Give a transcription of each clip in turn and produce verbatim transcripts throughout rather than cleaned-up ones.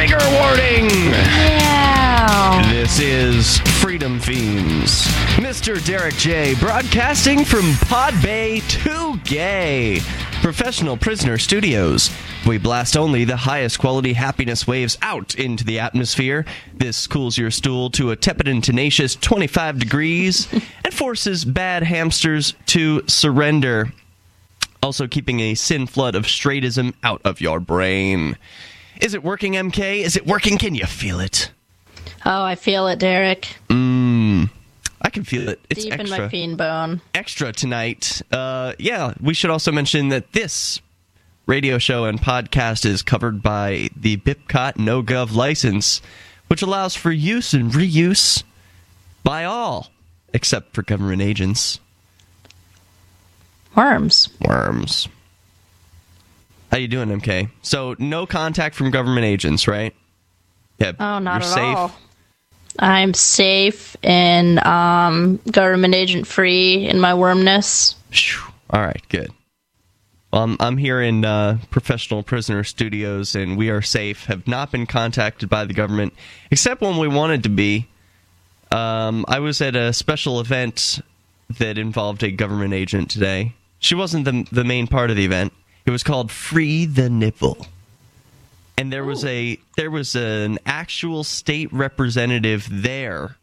Trigger warning! Yeah. This is Freedom Fiends. Mister Derek J. broadcasting from Pod Bay to Gay. Professional Prisoner Studios. We blast only the highest quality happiness waves out into the atmosphere. This cools your stool to a tepid and tenacious twenty-five degrees and forces bad hamsters to surrender. Also keeping a sin flood of straightism out of your brain. Is it working, M K? Is it working? Can you feel it? Oh, I feel it, Derek. Mmm. I can feel it. It's deep extra, in my fiend bone. Extra tonight. Uh, yeah, we should also mention that this radio show and podcast is covered by the BIPCOT No-Gov license, which allows for use and reuse by all, except for government agents. Worms. Worms. How you doing, M K? So, no contact from government agents, right? Yeah, Oh, not you're at safe. all. I'm safe and um, government agent free in my wormness. Phew. All right, good. Well, I'm, I'm here in uh, Professional Prisoner Studios, and we are safe. Have not been contacted by the government, except when we wanted to be. Um, I was at a special event that involved a government agent today. She wasn't the the main part of the event. It was called Free the Nipple. And there was a there was an actual state representative there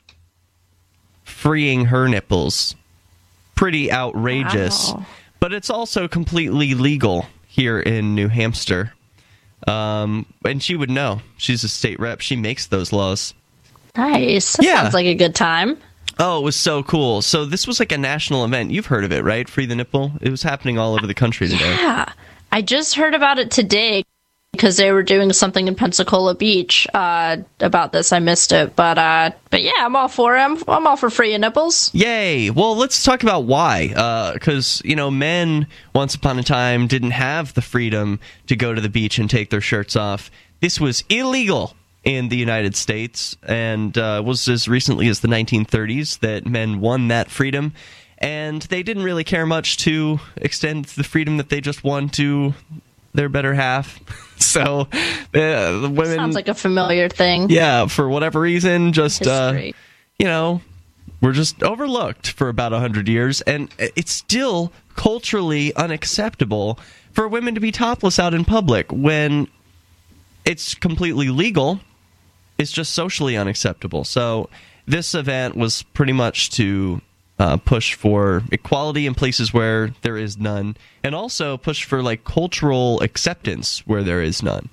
freeing her nipples. Pretty outrageous. Wow. But it's also completely legal here in New Hampshire. Um, and she would know. She's a state rep. She makes those laws. Nice. That Yeah. sounds like a good time. Oh, it was so cool. So this was like a national event. You've heard of it, right? Free the Nipple? It was happening all over the country today. Yeah. I just heard about it today because they were doing something in Pensacola Beach uh, about this. I missed it. But uh, but yeah, I'm all for it. I'm, I'm all for free nipples. Yay! Well, let's talk about why. Because, uh, you know, men, once upon a time, didn't have the freedom to go to the beach and take their shirts off. This was illegal in the United States, and uh, was as recently as the nineteen thirties that men won that freedom. And they didn't really care much to extend the freedom that they just won to their better half. So, uh, the women... Sounds like a familiar thing. Yeah, for whatever reason, just, uh, History. you know, we're just overlooked for about one hundred years. And it's still culturally unacceptable for women to be topless out in public when it's completely legal. It's just socially unacceptable. So this event was pretty much to uh, push for equality in places where there is none, and also push for like cultural acceptance where there is none.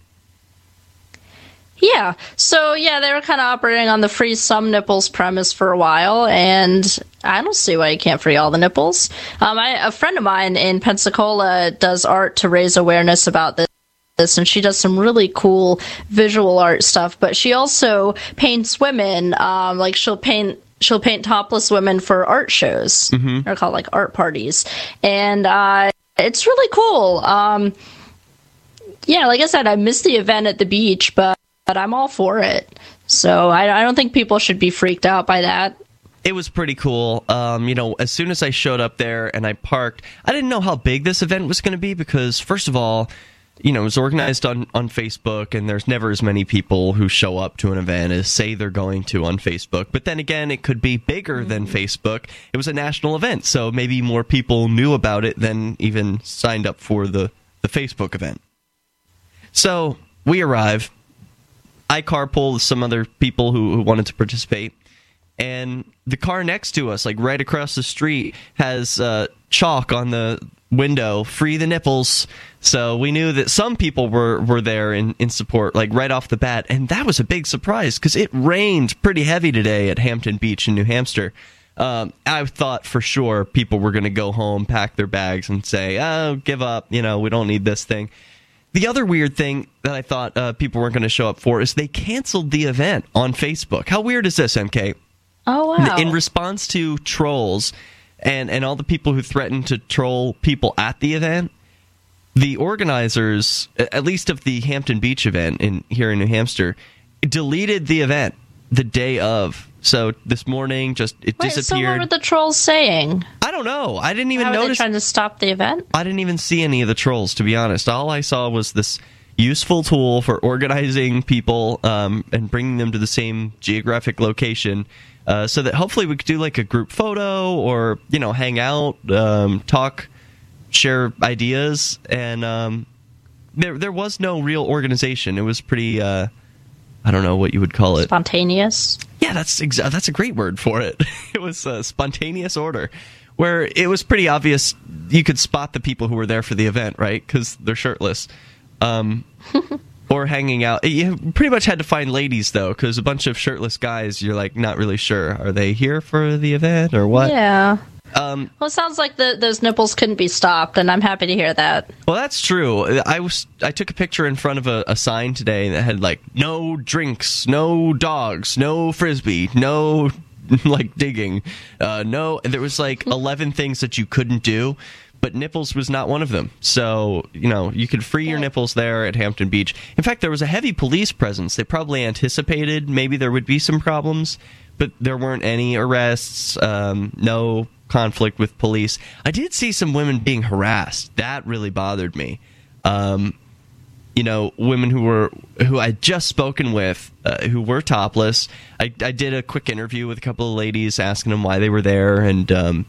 Yeah. So, yeah, they were kind of operating on the free some nipples premise for a while, and I don't see why you can't free all the nipples. Um, I, a friend of mine in Pensacola does art to raise awareness about this. And she does some really cool visual art stuff, but she also paints women. Um, like she'll paint, she'll paint topless women for art shows. Mm-hmm. They're called like art parties, and uh, it's really cool. Um, yeah, like I said, I missed the event at the beach, but but I'm all for it. So I, I don't think people should be freaked out by that. It was pretty cool. Um, you know, as soon as I showed up there and I parked, I didn't know how big this event was going to be because, first of all, you know, it was organized on, on Facebook, and there's never as many people who show up to an event as say they're going to on Facebook. But then again, it could be bigger than Facebook. It was a national event, so maybe more people knew about it than even signed up for the, the Facebook event. So we arrive. I carpool with some other people who, who wanted to participate. And the car next to us, like right across the street, has uh, chalk on the window, free the nipples. So we knew that some people were, were there in, in support, like right off the bat. And that was a big surprise because it rained pretty heavy today at Hampton Beach in New Hampshire. Um, I thought for sure people were going to go home, pack their bags, and say, oh, give up. You know, we don't need this thing. The other weird thing that I thought uh, people weren't going to show up for is they canceled the event on Facebook. How weird is this, M K? Oh, wow. In response to trolls and, and all the people who threatened to troll people at the event, the organizers, at least of the Hampton Beach event in here in New Hampshire, deleted the event the day of. So this morning, just it Wait, disappeared. So what were the trolls saying? I don't know. I didn't even How were they notice. trying to stop the event? I didn't even see any of the trolls, to be honest. All I saw was this, useful tool for organizing people um, and bringing them to the same geographic location, uh, so that hopefully we could do like a group photo or, you know, hang out, um, talk, share ideas. And um, there there was no real organization. It was pretty, uh, I don't know what you would call it. Spontaneous? Yeah, that's exa- that's a great word for it. It was a spontaneous order, where it was pretty obvious you could spot the people who were there for the event, right? Because they're shirtless. Um, or hanging out. You pretty much had to find ladies, though, because a bunch of shirtless guys, you're like not really sure. Are they here for the event or what? Yeah. Um, well, it sounds like the, those nipples couldn't be stopped, and I'm happy to hear that. Well, that's true. I was I took a picture in front of a, a sign today that had like no drinks, no dogs, no frisbee, no like digging, uh, no. There was like eleven things that you couldn't do. But nipples was not one of them. So, you know, you could free your nipples there at Hampton Beach. In fact, there was a heavy police presence. They probably anticipated maybe there would be some problems, but there weren't any arrests, um, no conflict with police. I did see some women being harassed. That really bothered me. Um, you know, women who were who I'd just spoken with, uh, who were topless. I, I did a quick interview with a couple of ladies asking them why they were there and um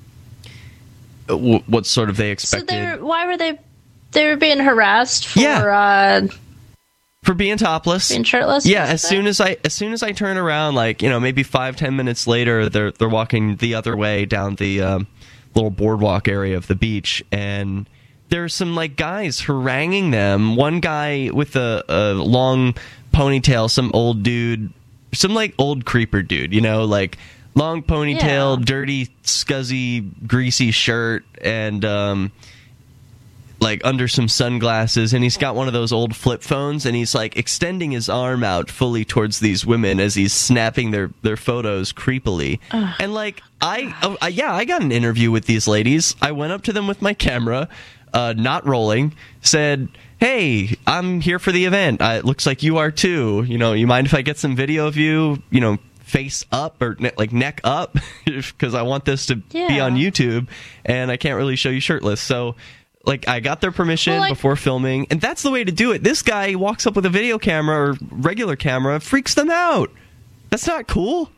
what sort of they expected. So they were, why were they they were being harassed for yeah. uh, for being topless, being shirtless? Yeah, as soon as I as soon as I turn around, like, you know, maybe five ten minutes later, they're they're walking the other way down the um, little boardwalk area of the beach, and there's some like guys haranguing them. One guy with a, a long ponytail, some old dude, some like old creeper dude, you know, like. Long ponytail, yeah. dirty, scuzzy, greasy shirt, and um, like under some sunglasses, and he's got one of those old flip phones, and he's like extending his arm out fully towards these women as he's snapping their, their photos creepily. Ugh. And like I, oh, I, yeah, I got an interview with these ladies. I went up to them with my camera, uh, not rolling, said, "Hey, I'm here for the event. Uh, it looks like you are too. You know, you mind if I get some video of you? You know." Face up or ne- like neck up because I want this to yeah. be on YouTube and I can't really show you shirtless. So like I got their permission well, like, before filming, and that's the way to do it. This guy walks up with a video camera or regular camera, freaks them out. That's not cool.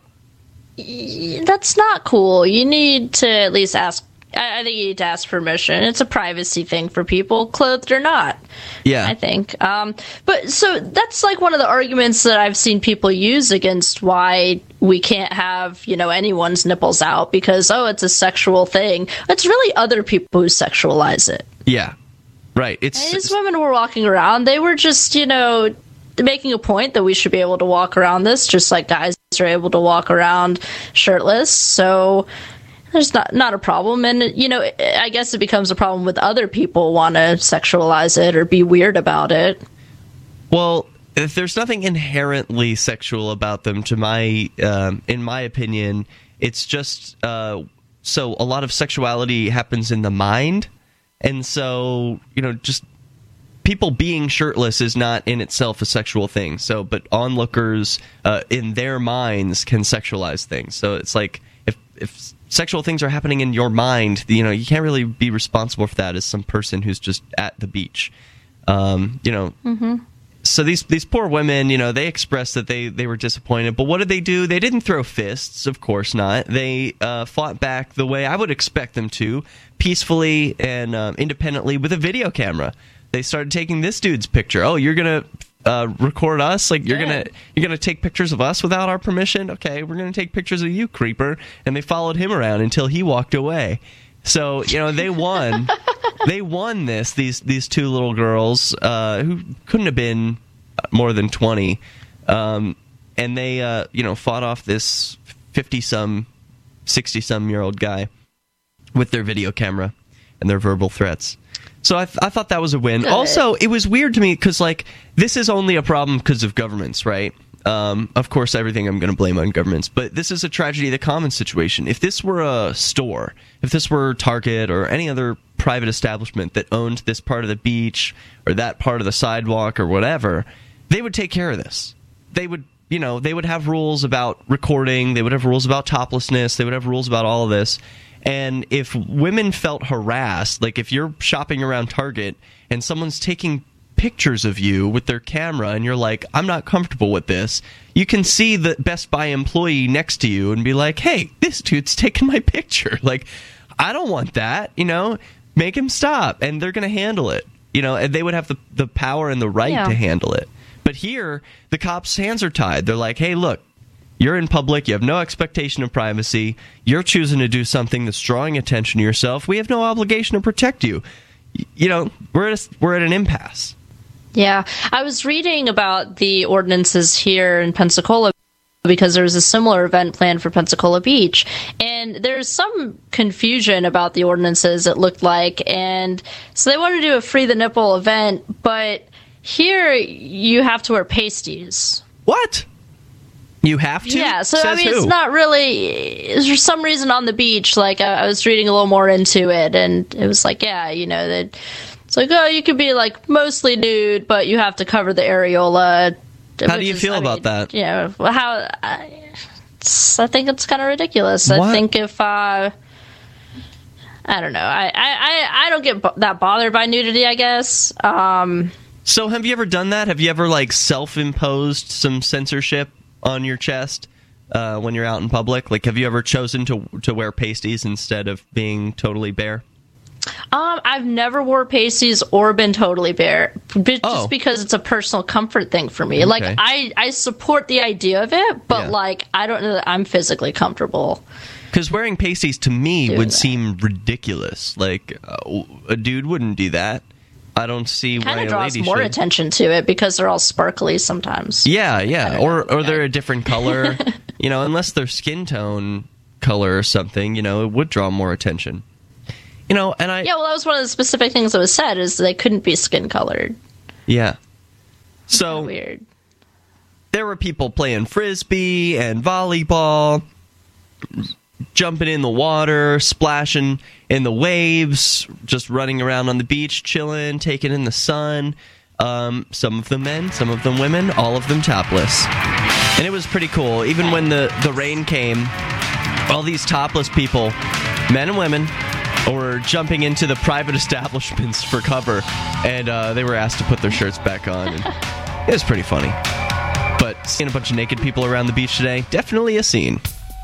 That's not cool. You need to at least ask. I think you need to ask permission. It's a privacy thing for people, clothed or not. Yeah. I think. Um, but so that's like one of the arguments that I've seen people use against why we can't have, you know, anyone's nipples out because, oh, it's a sexual thing. It's really other people who sexualize it. Yeah. Right. It's and these women were walking around. They were just, you know, making a point that we should be able to walk around this just like guys are able to walk around shirtless. So there's not not a problem. And, you know, I guess it becomes a problem with other people want to sexualize it or be weird about it. Well, if there's nothing inherently sexual about them, to my, um, in my opinion, it's just, uh, so a lot of sexuality happens in the mind. And so, you know, just people being shirtless is not in itself a sexual thing. So, but onlookers, uh, in their minds can sexualize things. So it's like, if, if sexual things are happening in your mind, you know, you can't really be responsible for that as some person who's just at the beach. Um, you know, mm-hmm. So these these poor women, you know, they expressed that they, they were disappointed. But what did they do? They didn't throw fists, of course not. They uh, fought back the way I would expect them to, peacefully and um, independently with a video camera. They started taking this dude's picture. Oh, you're gonna uh, record us? Like you're yeah. gonna you're gonna take pictures of us without our permission? Okay, we're gonna take pictures of you, creeper. And they followed him around until he walked away. So, you know, they won. They won this, these these two little girls uh, who couldn't have been more than twenty. Um, and they, uh, you know, fought off this fifty-some, sixty-some-year-old guy with their video camera and their verbal threats. So I, th- I thought that was a win. Good. Also, it was weird to me because, like, this is only a problem because of governments, right? Um, of course, everything I'm going to blame on governments, but this is a tragedy of the commons situation. If this were a store, if this were Target or any other private establishment that owned this part of the beach or that part of the sidewalk or whatever, they would take care of this. They would, you know, they would have rules about recording. They would have rules about toplessness. They would have rules about all of this. And if women felt harassed, like if you're shopping around Target and someone's taking pictures of you with their camera and you're like, I'm not comfortable with this, you can see the Best Buy employee next to you and be like, hey, this dude's taking my picture. Like, I don't want that, you know, make him stop. And they're going to handle it, you know, and they would have the, the power and the right yeah. to handle it. But here, the cops' hands are tied. They're like, hey, look, you're in public. You have no expectation of privacy. You're choosing to do something that's drawing attention to yourself. We have no obligation to protect you. You know, we're at a, we're at an impasse. Yeah. I was reading about the ordinances here in Pensacola because there was a similar event planned for Pensacola Beach. And there's some confusion about the ordinances, it looked like. And so they wanted to do a Free the Nipple event, but here you have to wear pasties. What? You have to? Yeah, so Says I mean, who? it's not really. For some reason on the beach, like I, I was reading a little more into it, and it was like, yeah, you know, that it's like, oh, you could be like mostly nude, but you have to cover the areola. How do you is, feel I about mean, that? Yeah, you know, how I, I think it's kind of ridiculous. What? I think if uh, I don't know, I, I, I don't get bo- that bothered by nudity, I guess. Um, so have you ever done that? Have you ever like self-imposed some censorship on your chest uh, when you're out in public? Like, have you ever chosen to to wear pasties instead of being totally bare? Um, I've never wore pasties or been totally bare, just oh. because it's a personal comfort thing for me. Okay. Like, I, I support the idea of it, but, yeah. like, I don't know that I'm physically comfortable. Because wearing pasties, to me, would that. seem ridiculous. Like, uh, a dude wouldn't do that. I don't see why a lady should. Kind of draws more attention to it because they're all sparkly sometimes. Yeah, yeah. Or or they're a different color. You know, unless they're skin tone color or something, you know, it would draw more attention. You know, and I... Yeah, well, that was one of the specific things that was said, is they couldn't be skin colored. Yeah. So... Weird. There were people playing Frisbee and volleyball, jumping in the water, splashing in the waves, just running around on the beach, chilling, taking in the sun. Um, some of them men, some of them women, all of them topless. And it was pretty cool. Even when the, the rain came, all these topless people, men and women, were jumping into the private establishments for cover, and uh, they were asked to put their shirts back on. And it was pretty funny. But seeing a bunch of naked people around the beach today, definitely a scene.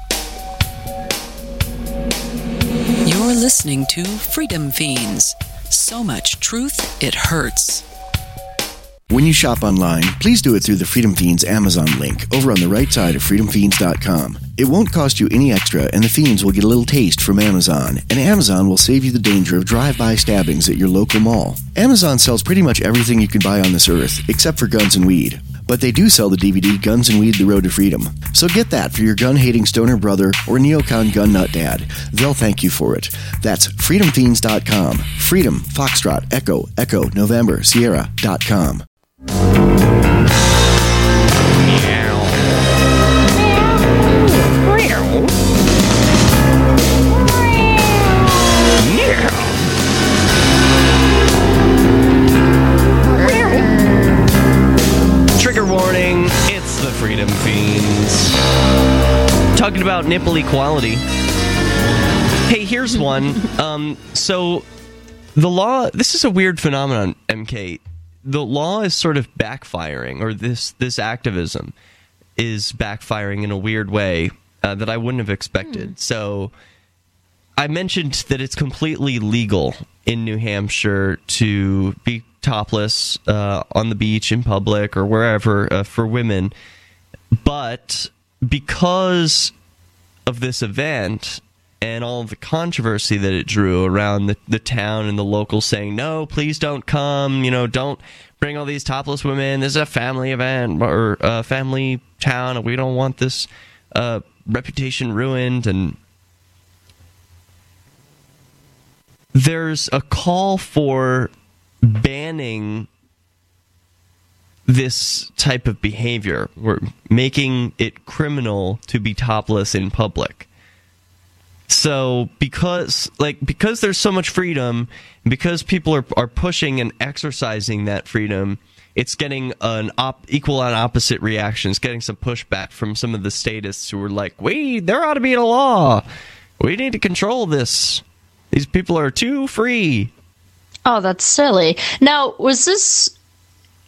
You're listening to Freedom Fiends. So much truth, it hurts. When you shop online, please do it through the Freedom Fiends Amazon link over on the right side of freedom fiends dot com. It won't cost you any extra, and the Fiends will get a little taste from Amazon, and Amazon will save you the danger of drive-by stabbings at your local mall. Amazon sells pretty much everything you can buy on this earth, except for guns and weed. But they do sell the D V D Guns and Weed: The Road to Freedom. So get that for your gun-hating stoner brother or neocon gun nut dad. They'll thank you for it. That's freedom fiends dot com. Freedom, Foxtrot, Echo, Echo, November, Sierra dot com. Trigger warning, it's the Freedom Fiends. Talking about nipple equality. Hey, here's one. Um, so, the law, this is a weird phenomenon, M K. The law is sort of backfiring, or this, this activism is backfiring in a weird way uh, that I wouldn't have expected. Mm. So, I mentioned that it's completely legal in New Hampshire to be topless uh, on the beach, in public, or wherever uh, for women. But because of this event and all of the controversy that it drew around the, the town and the locals saying, no, please don't come, you know, don't bring all these topless women, this is a family event or a family town, and we don't want this uh, reputation ruined. And there's a call for banning this type of behavior. We're making it criminal to be topless in public. So because like because there's so much freedom, because people are are pushing and exercising that freedom, it's getting an op- equal and opposite reaction. It's getting some pushback from some of the statists who are like, "Wait, there ought to be a law. We need to control this. These people are too free." Oh, that's silly. Now, was this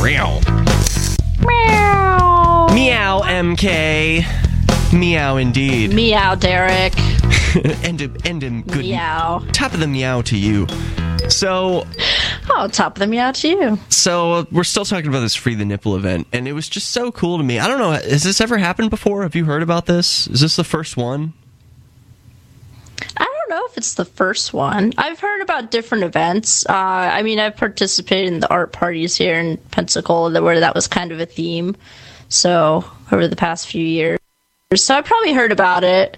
Meow. Meow. Meow, M K. Meow, indeed. Meow, Derek. and a, and a good Meow. top of the meow to you. So, oh, top of the meow to you. So uh, we're still talking about this Free the Nipple event, and it was just so cool to me. I don't know, has this ever happened before? Have you heard about this? Is this the first one? I don't know if it's the first one. I've heard about different events. Uh, I mean, I've participated in the art parties here in Pensacola where that was kind of a theme. So over the past few years. So I probably heard about it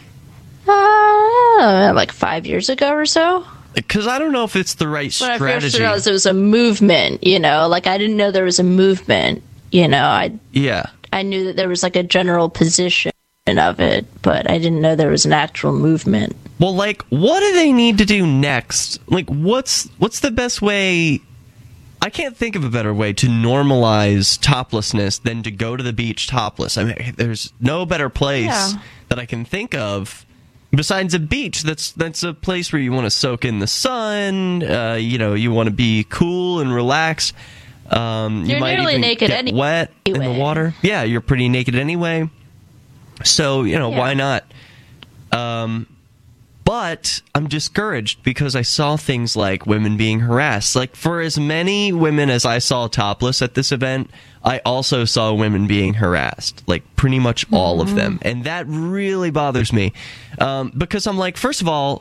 uh, like five years ago or so. Because I don't know if it's the right when strategy. When I first realized it was a movement, you know, like I didn't know there was a movement, you know. I yeah. I knew that there was like a general position of it, but I didn't know there was an actual movement. Well, like, what do they need to do next? Like, what's what's the best way? I can't think of a better way to normalize toplessness than to go to the beach topless. I mean, there's no better place yeah. that I can think of besides a beach. That's that's a place where you want to soak in the sun. Uh, you know, you want to be cool and relaxed. Um, you you're might nearly even naked get anyway. wet in the water. Yeah, you're pretty naked anyway. So, you know, yeah. why not? Um, but I'm discouraged because I saw things like women being harassed. Like, for as many women as I saw topless at this event, I also saw women being harassed. Like, pretty much all mm-hmm. of them. And that really bothers me. Um, because I'm like, first of all,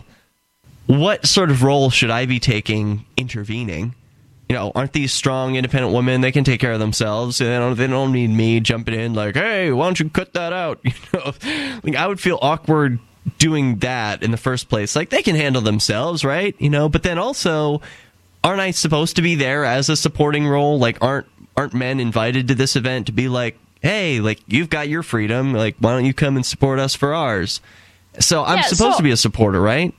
what sort of role should I be taking intervening? You know, aren't these strong, independent women? They can take care of themselves. They don't, they don't need me jumping in like, hey, why don't you cut that out? You know, like, I would feel awkward doing that in the first place. Like, they can handle themselves, right? You know, but then also, aren't I supposed to be there as a supporting role? Like, aren't aren't men invited to this event to be like, hey, like, you've got your freedom. Like, why don't you come and support us for ours? So I'm yeah, supposed so- to be a supporter, right?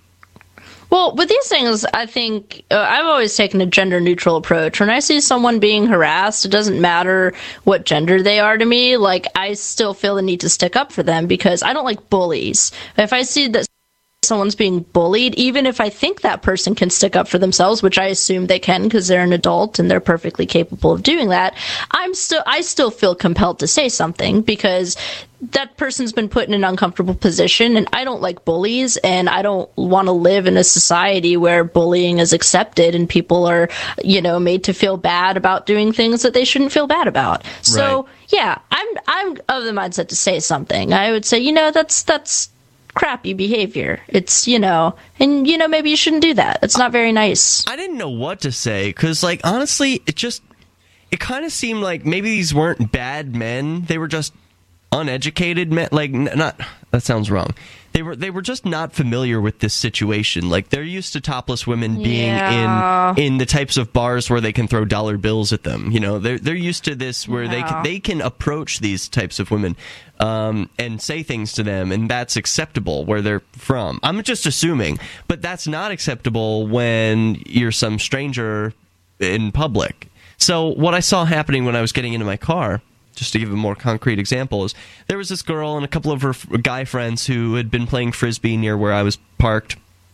Well, with these things, I think uh, I've always taken a gender-neutral approach. When I see someone being harassed, it doesn't matter what gender they are to me. Like, I still feel the need to stick up for them because I don't like bullies. If I see that someone's being bullied, even if I think that person can stick up for themselves, which I assume they can because they're an adult and they're perfectly capable of doing that, I'm still I still feel compelled to say something because that person's been put in an uncomfortable position, and I don't like bullies, and I don't want to live in a society where bullying is accepted and people are, you know, made to feel bad about doing things that they shouldn't feel bad about. So, right. yeah, I'm I'm of the mindset to say something. I would say, you know, that's that's crappy behavior. It's, you know, and, you know, maybe you shouldn't do that. It's not very nice. I didn't know what to say because, like, honestly, it just, it kind of seemed like maybe these weren't bad men. They were just uneducated men. Like, n- not, that sounds wrong. They were they were just not familiar with this situation. Like, they're used to topless women being Yeah. in in the types of bars where they can throw dollar bills at them. You know, they're they're used to this where they Yeah. can, they can approach these types of women um, and say things to them, and that's acceptable where they're from. I'm just assuming, but that's not acceptable when you're some stranger in public. So what I saw happening when I was getting into my car, just to give a more concrete example, is there was this girl and a couple of her f- guy friends who had been playing Frisbee near where I was parked,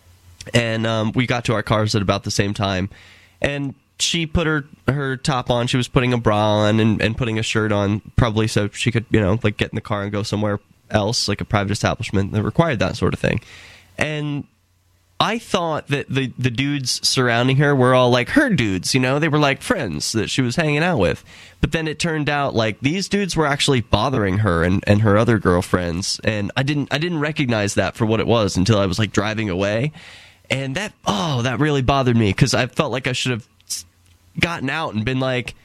and um, we got to our cars at about the same time, and she put her, her top on. She was putting a bra on and, and putting a shirt on, probably so she could, you know, like get in the car and go somewhere else, like a private establishment that required that sort of thing. And I thought that the, the dudes surrounding her were all like her dudes, you know? They were like friends that she was hanging out with. But then it turned out like these dudes were actually bothering her and, and her other girlfriends. And I didn't I didn't recognize that for what it was until I was like driving away. And that, oh, that really bothered me because I felt like I should have gotten out and been like,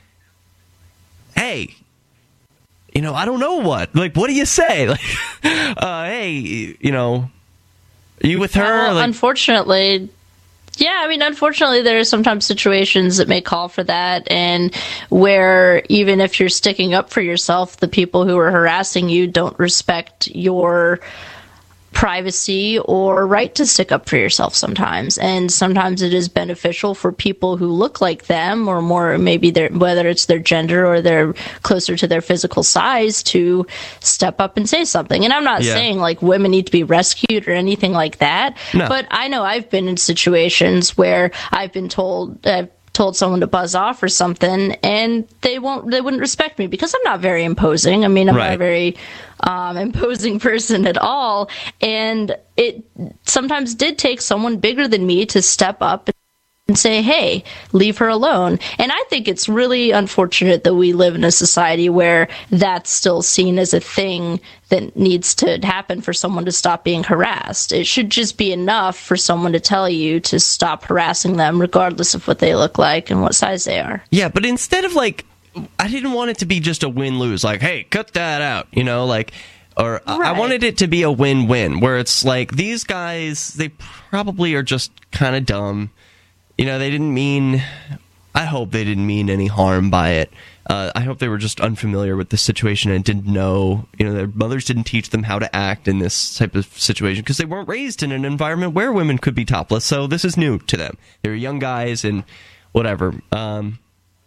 hey, you know, I don't know what. Like, what do you say? Like, uh, hey, you know, are you with her? Well, like, unfortunately, yeah, I mean, unfortunately, there are sometimes situations that may call for that, and where even if you're sticking up for yourself, the people who are harassing you don't respect your privacy or right to stick up for yourself sometimes. And sometimes it is beneficial for people who look like them, or more maybe their, whether it's their gender or they're closer to their physical size, to step up and say something. And I'm not Yeah. saying like women need to be rescued or anything like that, No. but I know I've been in situations where I've been told, I've told someone to buzz off or something, and they won't, they wouldn't respect me because I'm not very imposing. I mean, I'm Right. not a very um, imposing person at all. And it sometimes did take someone bigger than me to step up and say, hey, leave her alone. And I think it's really unfortunate that we live in a society where that's still seen as a thing that needs to happen for someone to stop being harassed. It should just be enough for someone to tell you to stop harassing them, regardless of what they look like and what size they are. Yeah, but instead of like, I didn't want it to be just a win-lose, like, hey, cut that out, you know, like, or I- I Right. wanted it to be a win-win, where it's like, these guys, they probably are just kind of dumb. You know, they didn't mean, I hope they didn't mean any harm by it. Uh, I hope they were just unfamiliar with the situation and didn't know, you know, their mothers didn't teach them how to act in this type of situation because they weren't raised in an environment where women could be topless. So this is new to them. They were young guys and whatever. Um,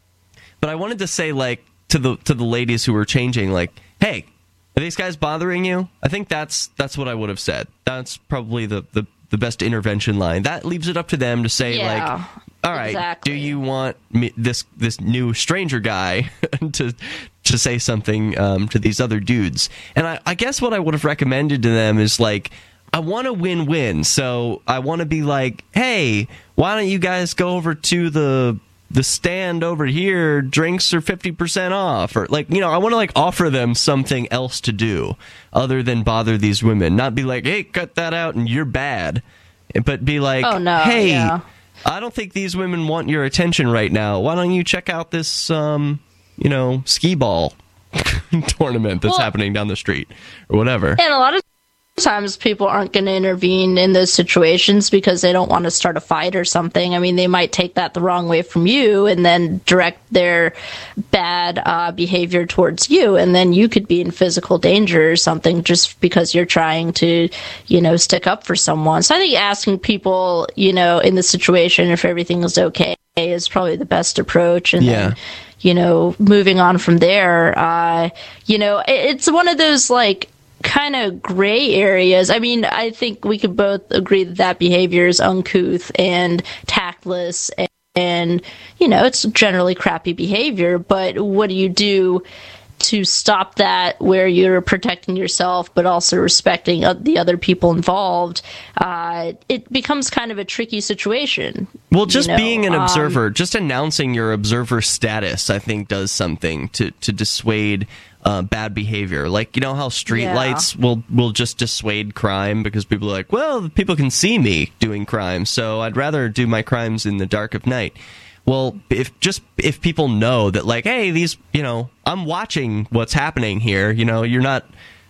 but I wanted to say, like, to the to the ladies who were changing, like, hey, are these guys bothering you? I think that's that's what I would have said. That's probably the, the, the best intervention line. That leaves it up to them to say, Yeah, like, all right, exactly. do you want me, this this new stranger guy to to say something um, to these other dudes? And I, I guess what I would have recommended to them is, like, I want a win-win. So I want to be like, hey, why don't you guys go over to the the stand over here, drinks are fifty percent off, or, like, you know, I want to, like, offer them something else to do other than bother these women. Not be like, hey, cut that out and you're bad, but be like, Oh, no, hey, yeah. I don't think these women want your attention right now. Why don't you check out this, um, you know, skee ball tournament that's Well- happening down the street or whatever. And a lot of times people aren't going to intervene in those situations because they don't want to start a fight or something. I mean, they might take that the wrong way from you and then direct their bad uh, behavior towards you, and then you could be in physical danger or something just because you're trying to, you know, stick up for someone. So I think asking people, you know, in the situation if everything is okay is probably the best approach. And Yeah. then, you know, moving on from there, uh, you know, it, it's one of those, like, kind of gray areas. I mean, I think we could both agree that that behavior is uncouth and tactless and, and, you know, it's generally crappy behavior, but what do you do to stop that where you're protecting yourself but also respecting uh, the other people involved? Uh, it becomes kind of a tricky situation. Well, just you know, being an um, observer, just announcing your observer status, I think, does something to, to dissuade uh, bad behavior. Like, you know how street Yeah. lights will, will just dissuade crime because people are like, well, people can see me doing crime, so I'd rather do my crimes in the dark of night. Well, if just if people know that, like, hey, these, you know, I'm watching what's happening here, you know, you're not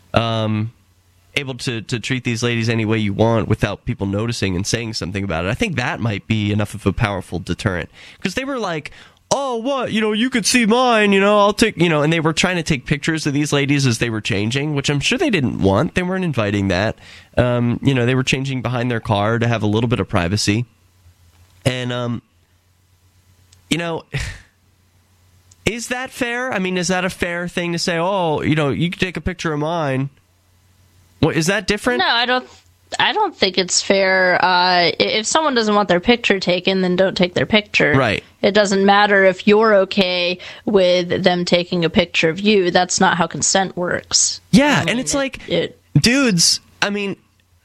um, able to, to treat these ladies any way you want without people noticing and saying something about it. I think that might be enough of a powerful deterrent. Because they were like, oh, what, you know, you could see mine, you know, I'll take, you know, and they were trying to take pictures of these ladies as they were changing, which I'm sure they didn't want. They weren't inviting that. Um, you know, they were changing behind their car to have a little bit of privacy. And, um, you know, is that fair? I mean, is that a fair thing to say, oh, you know, you can take a picture of mine? What, is that different? No, I don't. I don't think it's fair. Uh, if someone doesn't want their picture taken, then don't take their picture. Right. It doesn't matter if you're okay with them taking a picture of you. That's not how consent works. Yeah, I mean, and it's it- like, it, dudes, I mean,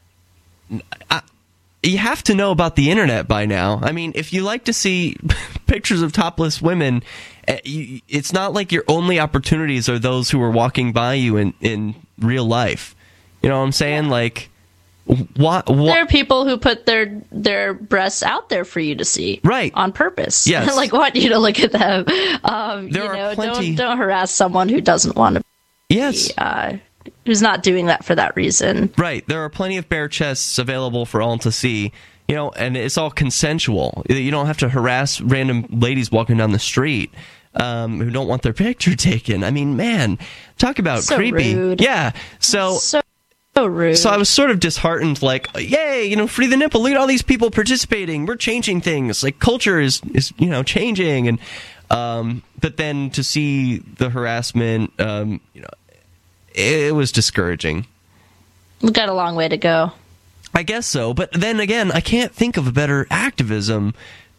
I, you have to know about the internet by now. I mean, if you like to see pictures of topless women, uh, you, it's not like your only opportunities are those who are walking by you in, in real life. You know what I'm saying? Like, what? what there are people who put their their breasts out there for you to see, Right. on purpose. Yes. Like, want you to look at them. Um, There you are know, plenty- don't don't harass someone who doesn't want to. yes. Uh, who's not doing that for that reason. Right. There are plenty of bare chests available for all to see, you know, and it's all consensual. You don't have to harass random ladies walking down the street um, who don't want their picture taken. I mean, man, talk about So creepy. rude. Yeah. So, So, so rude. so I was sort of disheartened, like, yay, you know, free the nipple. Look at all these people participating. We're changing things. Like, culture is, is you know, changing. And um, but then to see the harassment, um, you know, it was discouraging. We've got a long way to go. I guess so, but then again, I can't think of a better activism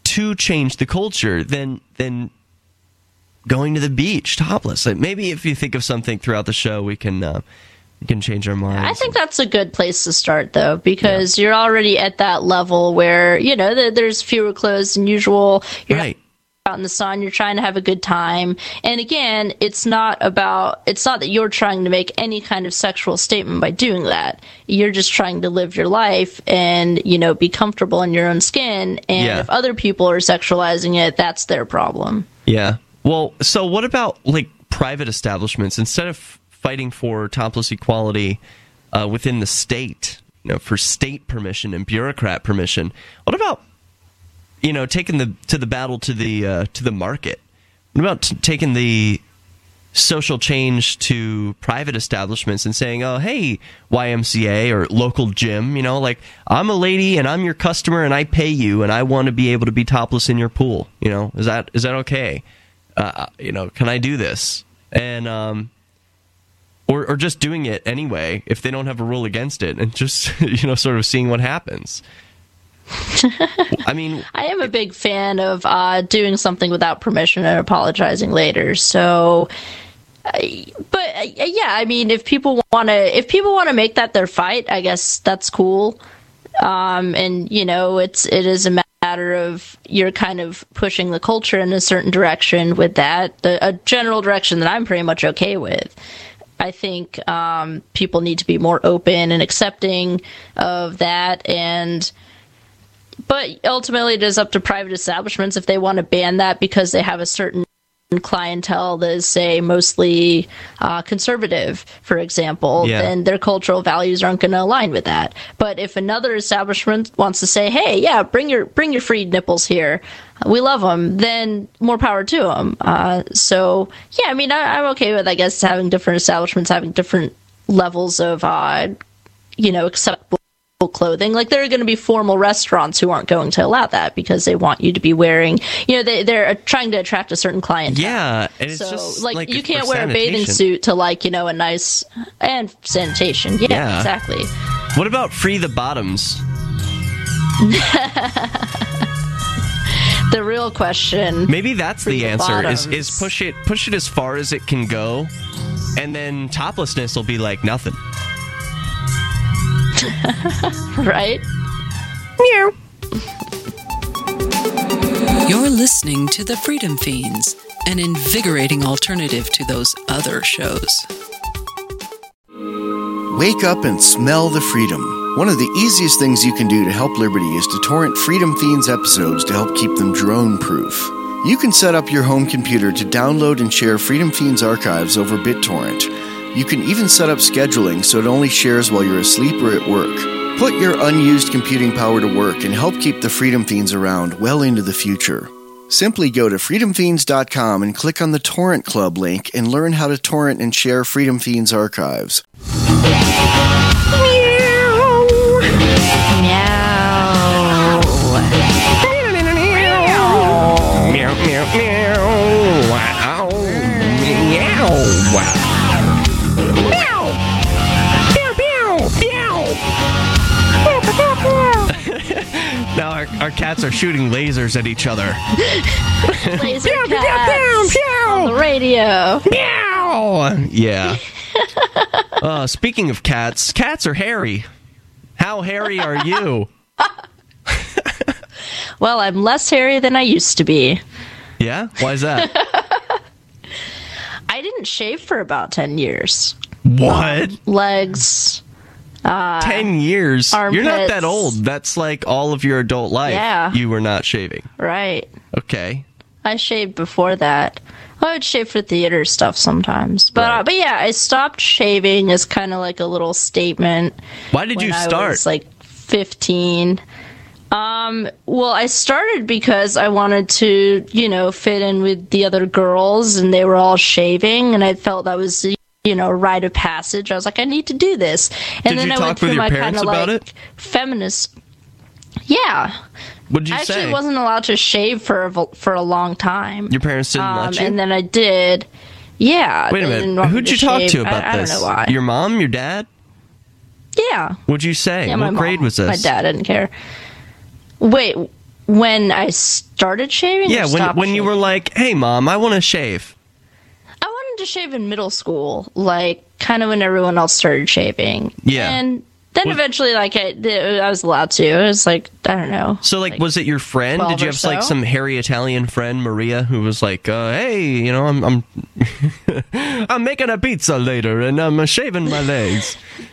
to change the culture than than going to the beach topless. Like maybe if you think of something throughout the show, we can uh, we can change our minds. I think that's a good place to start, though, because yeah. you're already at that level where, you know, the, there's fewer clothes than usual. You're right. out in the sun, you're trying to have a good time. And again, it's not about, it's not that you're trying to make any kind of sexual statement by doing that. You're just trying to live your life and, you know, be comfortable in your own skin. And yeah. if other people are sexualizing it, that's their problem. Yeah. Well, so what about, like, private establishments? Instead of fighting for topless equality uh, within the state, you know, for state permission and bureaucrat permission, what about, you know, taking the to the battle to the uh, to the market? What about t- taking the social change to private establishments and saying, "Oh, hey, Y M C A or local gym, you know, like I'm a lady and I'm your customer and I pay you and I want to be able to be topless in your pool. You know, is that is that okay? Uh, you know, can I do this?" And um, or or just doing it anyway if they don't have a rule against it, and just you know, sort of seeing what happens. I mean, I am a big fan of uh, doing something without permission and apologizing later. So, uh, but uh, yeah, I mean, if people want to, if people want to make that their fight, I guess that's cool. Um, and you know, it's it is a matter of you're kind of pushing the culture in a certain direction with that, the, a general direction that I'm pretty much okay with. I think um, people need to be more open and accepting of that, and. But ultimately, it is up to private establishments if they want to ban that because they have a certain clientele that is, say, mostly uh, conservative, for example, yeah. then their cultural values aren't going to align with that. But if another establishment wants to say, "Hey, yeah, bring your bring your free nipples here, we love them," then more power to them. Uh, so, yeah, I mean, I, I'm okay with, I guess, having different establishments having different levels of, uh, you know, acceptable clothing. Like there are going to be formal restaurants who aren't going to allow that because they want you to be wearing, you know, they, they're trying to attract a certain clientele. Yeah, and it's so, just like, like you can't for wear sanitation. a bathing suit to like, you know, a nice and sanitation. Yeah, Yeah. exactly. What about free the bottoms? The real question. Maybe that's Free the the answer. Is bottoms. is push it push it as far as it can go, and then toplessness will be like nothing. Right? Meow. You're listening to The Freedom Fiends, an invigorating alternative to those other shows. Wake up and smell the freedom. One of the easiest things you can do to help Liberty is to torrent Freedom Fiends episodes to help keep them drone-proof. You can set up your home computer to download and share Freedom Fiends archives over BitTorrent. You can even set up scheduling so it only shares while you're asleep or at work. Put your unused computing power to work and help keep the Freedom Fiends around well into the future. Simply go to freedom fiends dot com and click on the Torrent Club link and learn how to torrent and share Freedom Fiends archives. Meow. Meow meow meow. Wow. Meow. Wow. Now our, our cats are shooting lasers at each other. Laser cats on the radio. Meow! Yeah. uh, speaking of cats, cats are hairy. How hairy are you? Well, I'm less hairy than I used to be. Yeah? Why is that? I didn't shave for about ten years. What? Legs. Uh, Ten years? armpits. You're not that old. That's like all of your adult life. Yeah. You were not shaving. Right. Okay. I shaved before that. I would shave for theater stuff sometimes. But Right. uh, but yeah, I stopped shaving as kind of like a little statement. Why did when you I start? was like fifteen. Um, well, I started because I wanted to, you know, fit in with the other girls, and they were all shaving, and I felt that was, you know, a rite of passage. I was like, I need to do this. And Did then you I talk went with through your my parents kind of about like it? feminist. Yeah. What did you I actually say? wasn't allowed to shave for a, vo- for a long time. Your parents didn't um, let you? And then I did. Yeah. Wait a they didn't minute. want me Who'd you talk shave. to about I, I this? don't know why. Your mom? Your dad? Yeah. What'd you say? Yeah, what my grade mom. was this? My dad didn't care. Wait, when I started shaving. Yeah, or when stopped when you shaving? were like, "Hey, mom, I want to shave." I wanted to shave in middle school, like kind of when everyone else started shaving. Yeah. And then Was- eventually, like I, I was allowed to. It was like I don't know. So, like, was it your friend? twelve Did you or have like so? some hairy Italian friend, Maria, who was like, uh, "Hey, you know, I'm I'm I'm making a pizza later, and I'm shaving my legs,"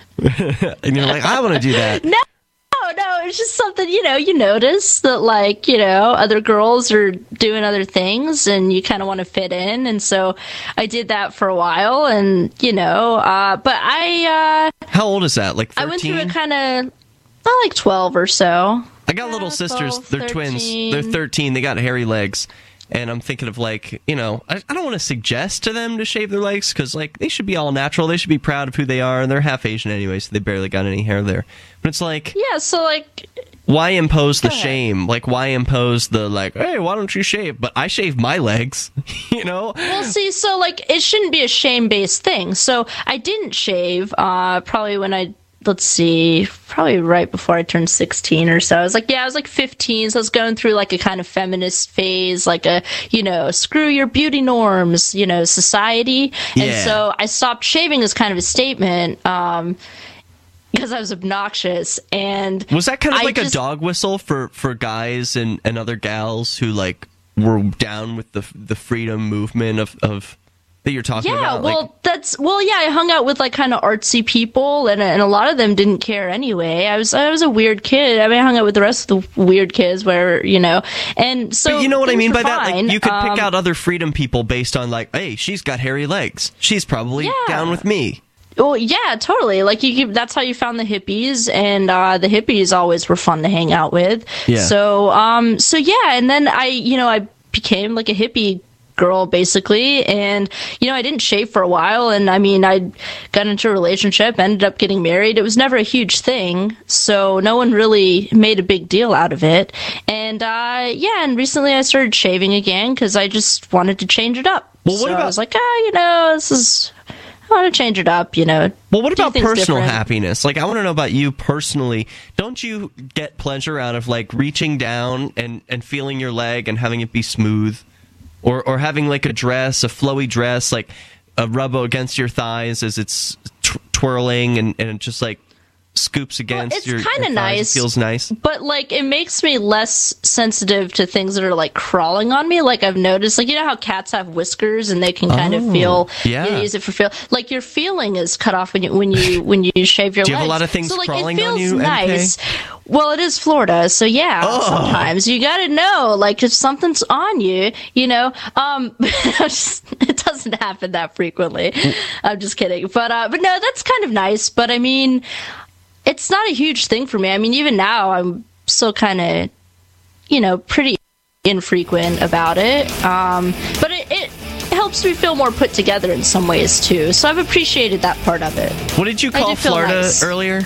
and you're like, "I want to do that." No, no, it's just something, you know, you notice that, like, you know, other girls are doing other things and you kind of want to fit in. And so I did that for a while and, you know, uh, but I, uh, How old is that? Like I went through thirteen? it kind of, not like twelve or so. I got little Yeah, sisters. twelve, They're twins. thirteen. They're thirteen. They got hairy legs. And I'm thinking of, like, you know, I, I don't want to suggest to them to shave their legs because, like, they should be all natural. They should be proud of who they are. And they're half Asian anyway, so they barely got any hair there. But it's like, Yeah, so, like, why impose the Go ahead. shame? Like, why impose the, like, hey, why don't you shave? But I shave my legs, you know? well, see, so, like, it shouldn't be a shame-based thing. So I didn't shave, uh, probably when I, let's see, probably right before I turned sixteen or so. I was like, yeah, I was like fifteen, so I was going through, like, a kind of feminist phase, like a, you know, screw your beauty norms, you know, society. Yeah. And so I stopped shaving as kind of a statement, um, because I was obnoxious. And Was that kind of I like just- a dog whistle for, for guys and, and other gals who, like, were down with the the freedom movement of, of that you're talking Yeah, about? well, Like, that's well, yeah. I hung out with like kind of artsy people, and and a lot of them didn't care anyway. I was I was a weird kid. I mean, I hung out with the rest of the weird kids, where you know, and so but you know what I things mean were by that? fine. Like, you could Um, pick out other freedom people based on, like, hey, she's got hairy legs. She's probably Yeah. down with me. Well, yeah, totally. Like you, could- that's how you found the hippies, and uh, the hippies always were fun to hang out with. Yeah. So, um, so yeah, and then I, you know, I became like a hippie girl basically, and you know, I didn't shave for a while, and I mean, I got into a relationship, ended up getting married. It was never a huge thing, so no one really made a big deal out of it. And uh, yeah, and recently I started shaving again because I just wanted to change it up. Well, what so about- I was like, ah, you know, this is. I want to change it up, you know. Well, what do about things personal different. happiness? Like, I want to know about you personally. Don't you get pleasure out of, like, reaching down and, and feeling your leg and having it be smooth? Or or having, like, a dress, a flowy dress, like, a rub against your thighs as it's tw- twirling and, and it just, like, scoops against it's your, kinda your thighs. nice. It feels nice. But like it makes me less sensitive to things that are like crawling on me. Like I've noticed, like you know how cats have whiskers and they can kind Oh, of feel. yeah. You use it for feel. Like your feeling is cut off when you when you when you shave your Do you legs. have a lot of things so, like, crawling it on feels you, M K? nice. Well, it is Florida, so yeah. Oh. Sometimes you got to know, like if something's on you, you know. Um, just, it doesn't happen that frequently. I'm just kidding, but uh, but no, that's kind of nice. But I mean. It's not a huge thing for me. I mean, even now, I'm still kind of, you know, pretty infrequent about it. Um, but it, it helps me feel more put together in some ways, too. So I've appreciated that part of it. What did you I call do feel Florida nice. earlier?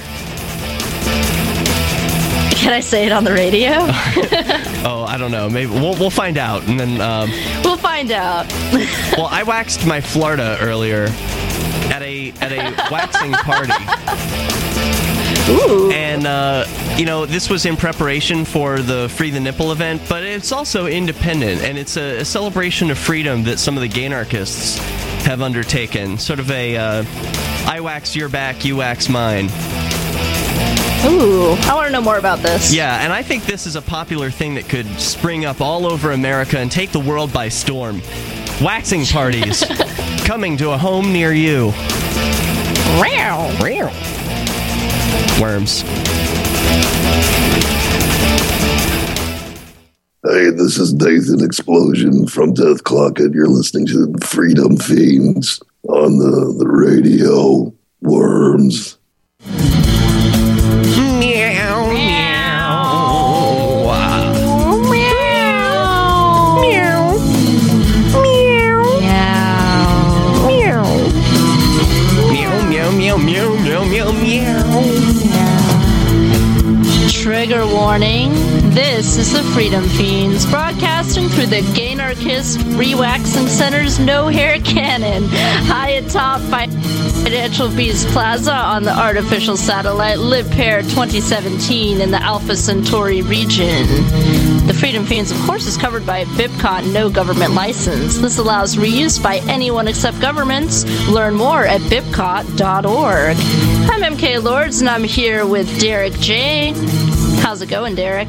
Can I say it on the radio? Oh, I don't know. Maybe we'll we'll find out, and then um, We'll find out. well, I waxed my Florida earlier at a at a waxing party. Ooh. And, uh, you know, this was in preparation for the Free the Nipple event, but it's also independent, and it's a, a celebration of freedom that some of the gay anarchists have undertaken. Sort of a, uh, I wax your back, you wax mine. Ooh. I want to know more about this. Yeah, and I think this is a popular thing that could spring up all over America and take the world by storm. Waxing parties coming to a home near you. Worms. Hey, this is Nathan Explosion from Death Clock, and you're listening to Freedom Fiends on the, the radio. Worms. Meow, meow. Meow, meow, meow, meow, meow, meow. Trigger warning. This is the Freedom Fiends, broadcasting blasting through the Gaynarchist Rewaxing Center's No Hair Cannon, high atop Financial Beast Plaza on the artificial satellite Lipair twenty seventeen in the Alpha Centauri region. The Freedom Fiends, of course, is covered by a BIPCOT no government license. This allows reuse by anyone except governments. Learn more at bipcot dot org. I'm M K Lords, and I'm here with Derek J. How's it going, Derek?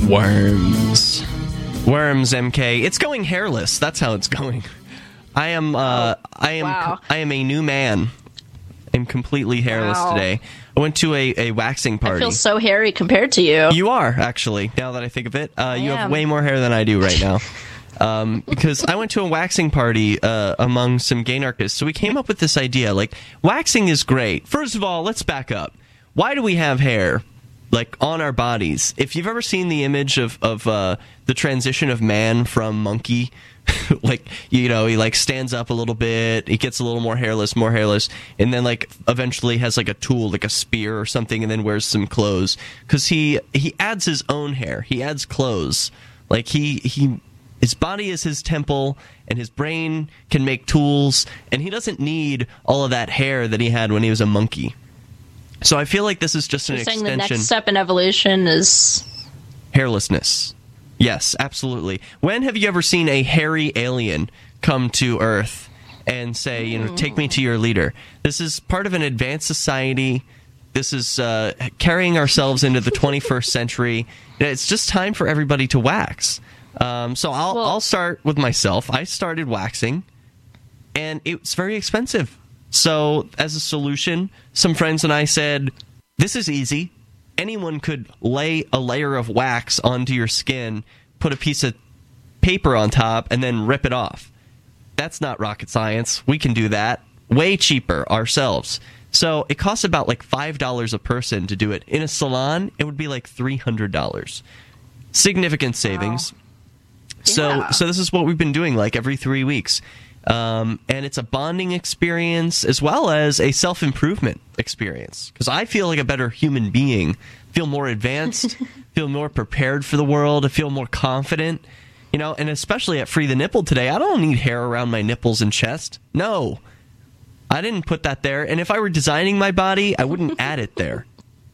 Worms. Worms, M K. It's going hairless. That's how it's going. I am, uh, I am, Wow. I am a new man. I'm completely hairless Wow. today. I went to a, a waxing party. I feel so hairy compared to you. You are, actually, now that I think of it. Uh, you have am. way more hair than I do right now. Um, because I went to a waxing party uh, among some Gaynarchists. So we came up with this idea, like, waxing is great. First of all, let's back up. Why do we have hair, like, on our bodies? If you've ever seen the image of, of uh, the transition of man from monkey, like, you know, he, like, stands up a little bit, he gets a little more hairless, more hairless, and then, like, eventually has, like, a tool, like a spear or something, and then wears some clothes. Because he, he adds his own hair. He adds clothes. Like, he... he his body is his temple, and his brain can make tools, and he doesn't need all of that hair that he had when he was a monkey. So I feel like this is just an You're saying extension. the next step in evolution is Hairlessness. Yes, absolutely. When have you ever seen a hairy alien come to Earth and say, you know, take me to your leader? This is part of an advanced society. This is uh, carrying ourselves into the twenty-first century. It's just time for everybody to wax. Um, so I'll, Well- I'll start with myself. I started waxing, and it's very expensive. So as a solution, some friends and I said, this is easy. Anyone could lay a layer of wax onto your skin, put a piece of paper on top, and then rip it off. That's not rocket science. We can do that way cheaper ourselves. So it costs about like five dollars a person to do it. In a salon, it would be like three hundred dollars. Significant savings. Wow. So, Yeah. so this is what we've been doing like every three weeks. Um, and it's a bonding experience as well as a self-improvement experience. Because I feel like a better human being, feel more advanced, feel more prepared for the world, I feel more confident. You know, and especially at Free the Nipple today, I don't need hair around my nipples and chest. No. I didn't put that there. And if I were designing my body, I wouldn't add it there.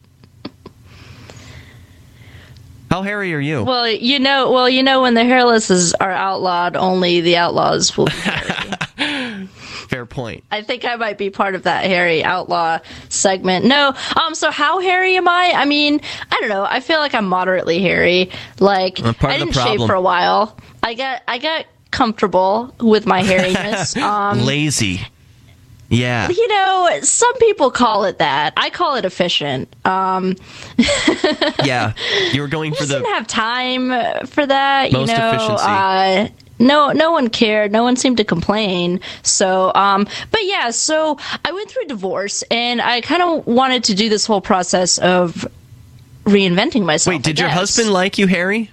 How hairy are you? well, you know, well, you know, when the hairlesses are outlawed, only the outlaws will be hairy. Fair point. I think I might be part of that hairy outlaw segment. No, um, so how hairy am I? I mean, I don't know. I feel like I'm moderately hairy. Like, Uh, part I of the didn't shave problem. for a while. I got, I got comfortable with my hairiness. um, Lazy. Yeah. you know, some people call it that. I call it efficient. Um, Yeah. You were going I for just the... didn't have time for that. Most you know, efficiency. Uh, no, no one cared. No one seemed to complain. So, um, but yeah, so I went through divorce, and I kind of wanted to do this whole process of reinventing myself. Wait, did I your guess. husband like you hairy?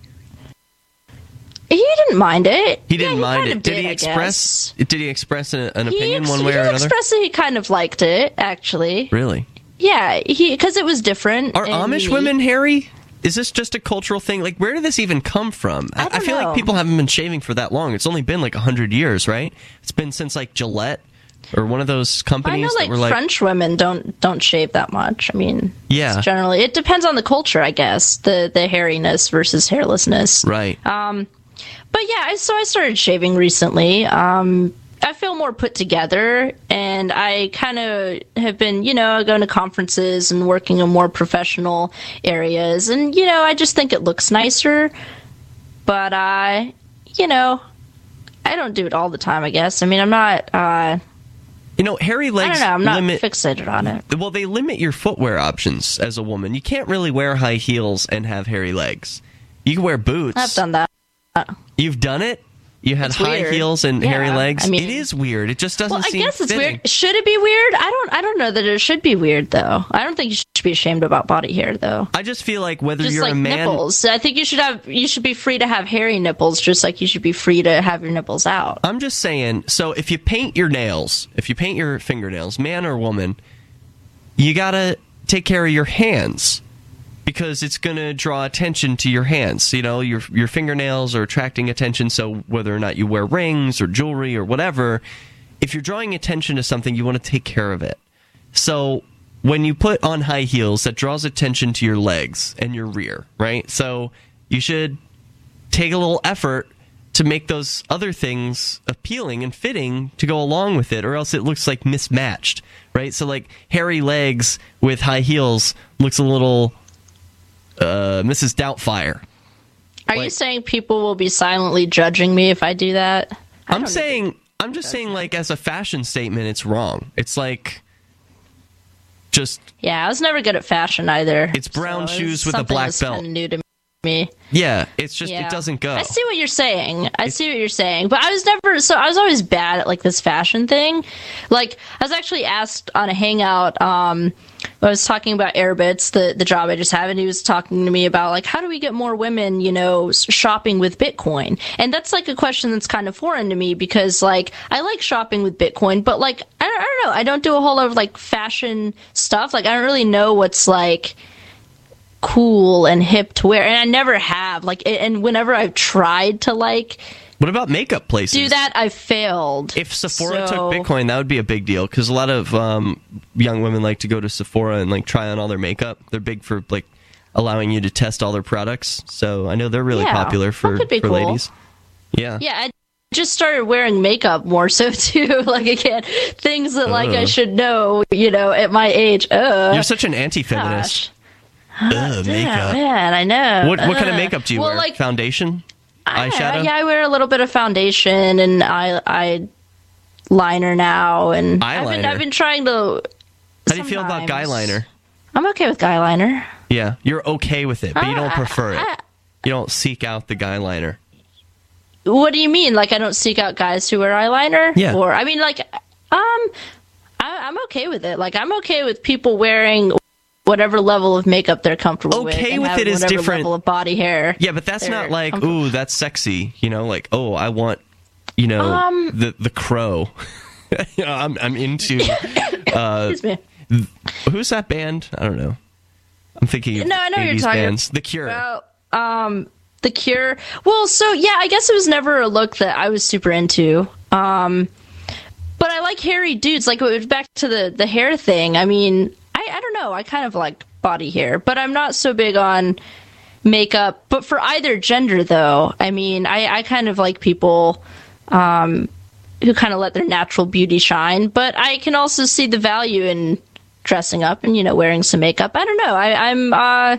He didn't mind it. He didn't Yeah, mind kind it. of Did he I express? guess. Did he express an, an He, opinion ex- one way he or another? expressed that he kind of liked it, actually. Really? Yeah, he because it was different. Are and Amish unique. women hairy? Is this just a cultural thing? Like, where did this even come from? I don't feel know. like people haven't been shaving for that long. It's only been like a hundred years, right? It's been since like Gillette or one of those I companies know, like, that were like, French women don't don't shave that much. I mean, Yeah. it's generally it depends on the culture, I guess. The the hairiness versus hairlessness. right? Um, but yeah, I, so I started shaving recently. Um, I feel more put together, and I kind of have been, you know, going to conferences and working in more professional areas, and you know, I just think it looks nicer. But I, you know, I don't do it all the time. I guess. I mean, I'm not. Uh, you know, hairy I legs don't know. I'm not limit. fixated on it. Well, they limit your footwear options as a woman. You can't really wear high heels and have hairy legs. You can wear boots. I've done that. You've done it? You had It's high weird. heels and Yeah, hairy legs? I mean- it is weird. It just doesn't Well, I seem guess it's fitting. weird. Should it be weird? I don't. I don't know that it should be weird though. I don't think you should be ashamed about body hair though. I just feel like whether Just you're like a man... nipples. I think you should have. You should be free to have hairy nipples, just like you should be free to have your nipples out. I'm just saying, so if you paint your nails, if you paint your fingernails, man or woman, you gotta take care of your hands. because it's going to draw attention to your hands. You know, your your fingernails are attracting attention, so whether or not you wear rings or jewelry or whatever, if you're drawing attention to something, you want to take care of it. So when you put on high heels, that draws attention to your legs and your rear, right? So you should take a little effort to make those other things appealing and fitting to go along with it, or else it looks like mismatched, right? So like hairy legs with high heels looks a little uh, Missus Doubtfire. Are like, you saying people will be silently judging me if I do that? I I'm saying, I'm just saying, like, as a fashion statement, it's wrong. It's like, just... Yeah, I was never good at fashion either. It's brown so shoes it's with a black that's belt. Kind of new to me. Yeah, it's just, Yeah. it doesn't go. I see what you're saying. I see what you're saying. But I was never, so I was always bad at like this fashion thing. Like, I was actually asked on a hangout, um, I was talking about Airbits, the, the job I just have, and he was talking to me about like, how do we get more women, you know, shopping with Bitcoin? And that's like a question that's kind of foreign to me because like, I like shopping with Bitcoin, but like, I don't, I don't know. I don't do a whole lot of like fashion stuff. Like, I don't really know what's like, cool and hip to wear, and I never have like and whenever I've tried to like what about makeup places? Do that, I failed. If Sephora so, took Bitcoin, that would be a big deal because a lot of um, young women like to go to Sephora and like try on all their makeup. They're big for like allowing you to test all their products, so I know they're really yeah, popular for, that could be for cool. ladies. Yeah, yeah. I just started wearing makeup more so too. Like again, things that like uh. I should know, you know, at my age. Uh, You're such an anti-feminist. Gosh. Ugh, makeup. Man, I know. What what kind of Uh, makeup do you well, wear? Like, Foundation, I, eyeshadow. Yeah, I wear a little bit of foundation and eye eye liner now, and I've been, Eyeliner. I've been trying to. How do you feel about guy sometimes- liner? I'm okay with guy liner. Yeah, you're okay with it, but you don't I- prefer it. I- You don't seek out the guy liner. What do you mean? Like I don't seek out guys who wear eyeliner? Yeah. Or I mean, like, um, I, I'm okay with it. Like I'm okay with people wearing whatever level of makeup they're comfortable with. Okay and with having it is whatever different. level of body hair. Yeah, but that's they're not like, comfortable. ooh, that's sexy. You know, like, oh, I want, you know, Um, the the crow. you know, I'm I'm into. Uh, Excuse me. who's that band? I don't know. I'm thinking of No, I know what you're eighties talking bands. The Cure. Well, um, The Cure. Well, so yeah, I guess it was never a look that I was super into. Um, but I like hairy dudes. Like back to the the hair thing. I mean, I I don't know. I kind of like body hair, but I'm not so big on makeup. But for either gender, though, I mean, I I kind of like people. Um, who kind of let their natural beauty shine, but I can also see the value in dressing up and, you know, wearing some makeup. I don't know. I, I'm, uh,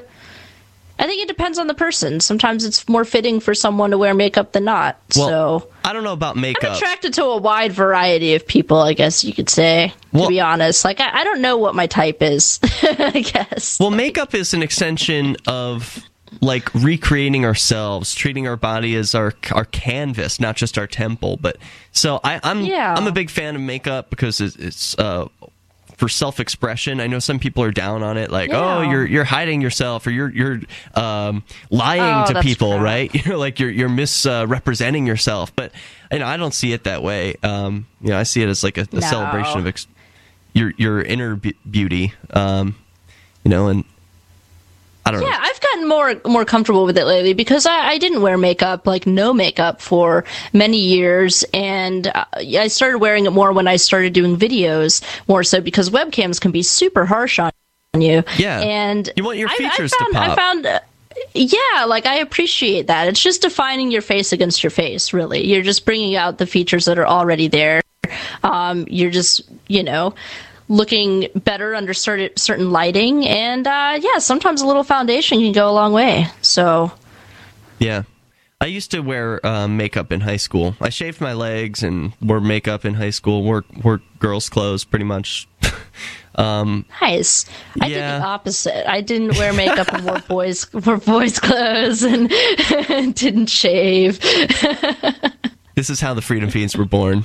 I think it depends on the person. Sometimes it's more fitting for someone to wear makeup than not. Well, so I don't know about I'm makeup. attracted to a wide variety of people, I guess you could say, Well- to be honest. Like, I, I don't know what my type is, I guess. Well, makeup is an extension of like recreating ourselves, treating our body as our our canvas, not just our temple. But so I, I'm Yeah. I'm a big fan of makeup because it's, it's uh, for self-expression. I know some people are down on it, like, Yeah. oh, you're you're hiding yourself, or you're you're um, lying Oh, to that's people, crap. right? You're like you're you're misrepresenting yourself. But you know, I don't see it that way. Um, you know, I see it as like a, a No. celebration of ex- your your inner be- beauty. Um, you know, and I don't know. Yeah, I've gotten more more comfortable with it lately because I, I didn't wear makeup, like no makeup, for many years, and uh, I started wearing it more when I started doing videos, more so because webcams can be super harsh on you. Yeah. and You want your I- I features to found- I pop. found. Uh, yeah, like I appreciate that. It's just defining your face against your face, really. You're just bringing out the features that are already there. Um, you're just, you know, looking better under certain certain lighting, and uh, yeah, sometimes a little foundation can go a long way. So Yeah. I used to wear uh, makeup in high school. I shaved my legs and wore makeup in high school, wore, wore girls' clothes pretty much. um, nice. I did Yeah. the opposite. I didn't wear makeup and wore boys wore boys' clothes and didn't shave. this is how the Freedom Fiends were born.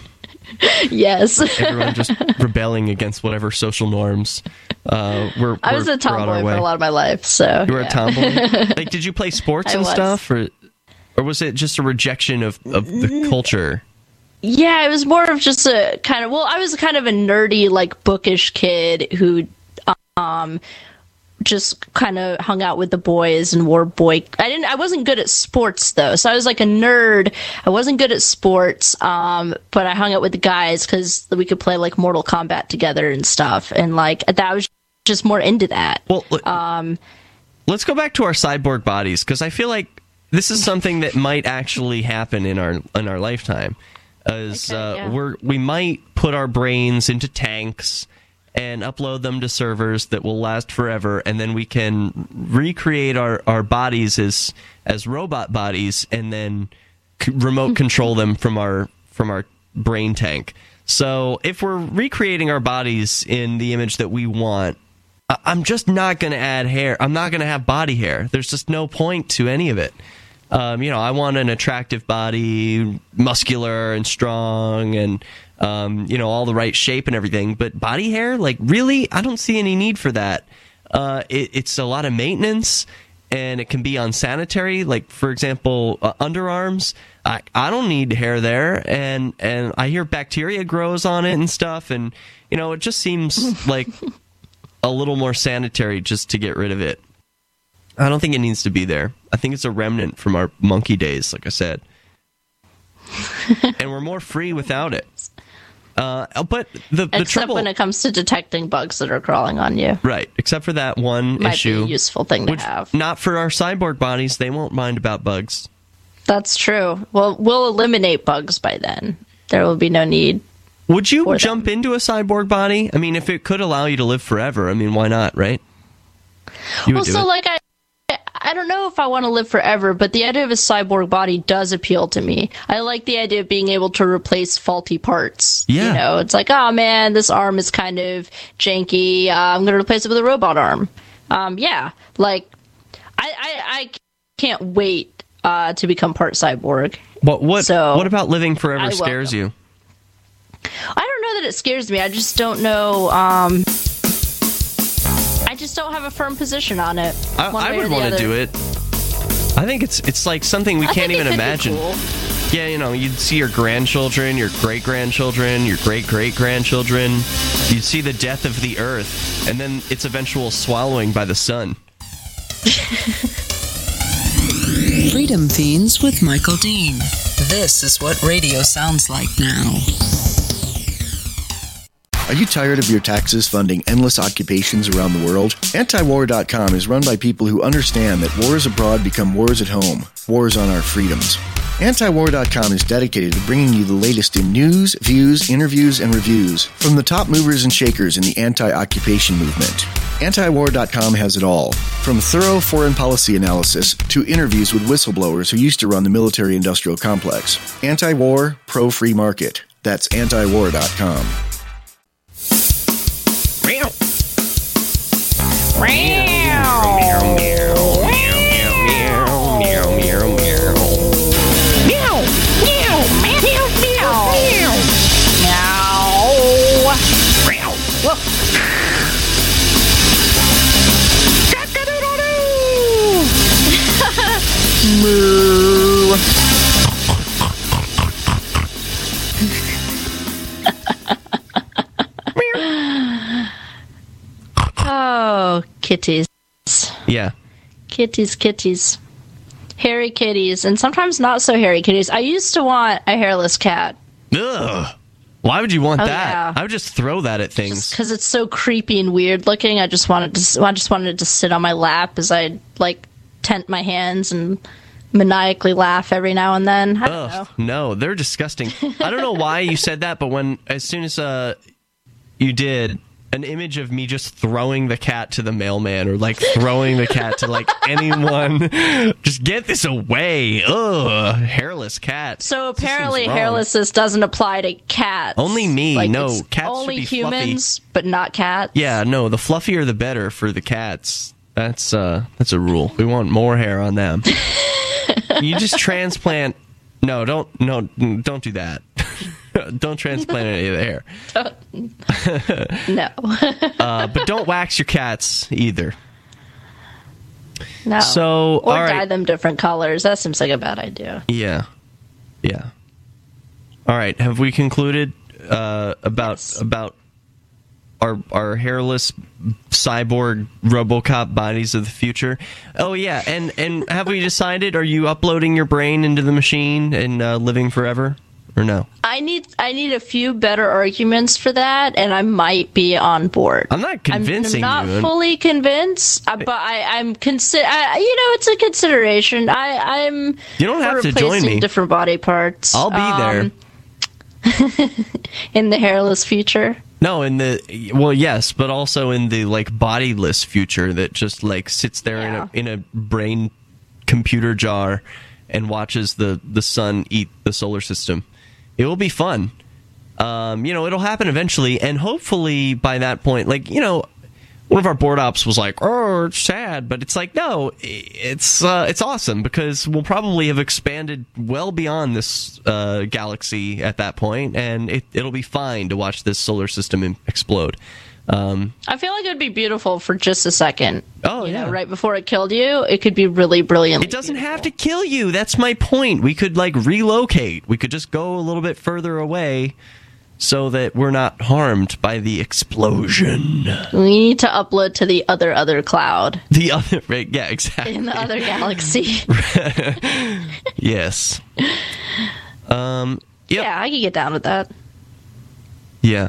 Yes. Everyone just rebelling against whatever social norms uh, were, I was were a brought our tomboy for way. a lot of my life, so You were yeah. a tomboy? Like, did you play sports I and was. stuff? Or, or was it just a rejection of, of the culture? Yeah, it was more of just a kind of, well, I was kind of a nerdy, like bookish kid who um just kind of hung out with the boys and wore boy. I didn't. I wasn't good at sports though, so I was like a nerd. I wasn't good at sports, um, but I hung out with the guys because we could play like Mortal Kombat together and stuff. And like that was just more into that. Well, um, let's go back to our cyborg bodies because I feel like this is something that might actually happen in our in our lifetime. As okay, uh, yeah. we're we might put our brains into tanks and upload them to servers that will last forever, and then we can recreate our, our bodies as as robot bodies, and then c- remote control them from our from our brain tank. So if we're recreating our bodies in the image that we want, I- I'm just not going to add hair. I'm not going to have body hair. There's just no point to any of it. Um, you know, I want an attractive body, muscular and strong, and um, you know, all the right shape and everything. But body hair, like, really, I don't see any need for that. Uh, it, it's a lot of maintenance, and it can be unsanitary. Like, for example, uh, underarms. I, I don't need hair there, and and I hear bacteria grows on it and stuff, and you know, it just seems like a little more sanitary just to get rid of it. I don't think it needs to be there. I think it's a remnant from our monkey days, like I said. And we're more free without it. Uh, but the, the Except trouble... when it comes to detecting bugs that are crawling on you. Right, except for that one Might issue. be a useful thing to which, have. Not for our cyborg bodies. They won't mind about bugs. That's true. Well, we'll eliminate bugs by then. There will be no need. Would you for jump them. into a cyborg body? I mean, if it could allow you to live forever, I mean, why not, right? You would Well, do so it. like I... I don't know if I want to live forever, but the idea of a cyborg body does appeal to me. I like the idea of being able to replace faulty parts. Yeah. You know, it's like, oh man, this arm is kind of janky. Uh, I'm going to replace it with a robot arm. Um, yeah. Like, I, I, I can't wait uh, to become part cyborg. What, what, So, what about living forever I scares welcome. you? I don't know that it scares me. I just don't know. Um, I just don't have a firm position on it. I, one I way or would the want to other. do it. I think it's it's like something we I can't think even it could be imagine. cool. Yeah, you know, you'd see your grandchildren, your great-grandchildren, your great-great-grandchildren. You'd see the death of the Earth, and then its eventual swallowing by the sun. Freedom Fiends with Michael Dean. This is what radio sounds like now. Are you tired of your taxes funding endless occupations around the world? Antiwar dot com is run by people who understand that wars abroad become wars at home, wars on our freedoms. Antiwar dot com is dedicated to bringing you the latest in news, views, interviews, and reviews from the top movers and shakers in the anti-occupation movement. Antiwar dot com has it all, from thorough foreign policy analysis to interviews with whistleblowers who used to run the military-industrial complex. Anti-war, pro-free market. That's Antiwar dot com. Oh, kitties. Yeah. Kitties, kitties. Hairy kitties, and sometimes not so hairy kitties. I used to want a hairless cat. Ugh. Why would you want Oh, that? yeah. I would just throw that at things. Because it's so creepy and weird looking. I just wanted to. I just wanted it to sit on my lap as I like tent my hands and maniacally laugh every now and then. I don't know. Ugh, no, they're disgusting. I don't know why you said that, but when as soon as uh you did, an image of me just throwing the cat to the mailman or like throwing the cat to like anyone. Just get this away. Ugh, hairless cat. So This seems apparently, wrong. hairlessness doesn't apply to cats. Only me. Like, No, it's cats should only be humans, but not cats. Yeah, no, the fluffier the better for the cats. That's uh that's a rule. We want more hair on them. You just transplant. No, don't no don't do that. Don't transplant any of the hair. No. Uh, but don't wax your cats either. No. So, or all right. dye them different colors. That seems like a bad idea. Yeah, yeah. All right. Have we concluded uh, about Yes. about our our hairless cyborg RoboCop bodies of the future. Oh yeah, and and have we decided? Are you uploading your brain into the machine and uh, living forever, or no? I need I need a few better arguments for that, and I might be on board. I'm not convincing I'm, I'm you. not fully convinced, uh, but I, I'm consider. You know, it's a consideration. I, I'm. You don't have to join replacing me. Different body parts. I'll be um, there. In the hairless future. No, in the well, yes, but also in the like bodiless future that just like sits there Yeah. in a in a brain computer jar and watches the the sun eat the solar system. It will be fun. Um, you know, it'll happen eventually, and hopefully by that point, like, you know, one of our board ops was like, "Oh, it's sad," but it's like, no, it's uh, it's awesome because we'll probably have expanded well beyond this uh, galaxy at that point, and it, it'll be fine to watch this solar system im- explode. Um, I feel like it would be beautiful for just a second. Oh, you yeah. know, right before it killed you, it could be really brilliant. It doesn't have to kill you. That's my point. We could like relocate. We could just go a little bit further away so that we're not harmed by the explosion. We need to upload to the other other cloud The other, right, yeah, exactly. in the other galaxy. Yes. Um. Yep. Yeah, I could get down with that. Yeah.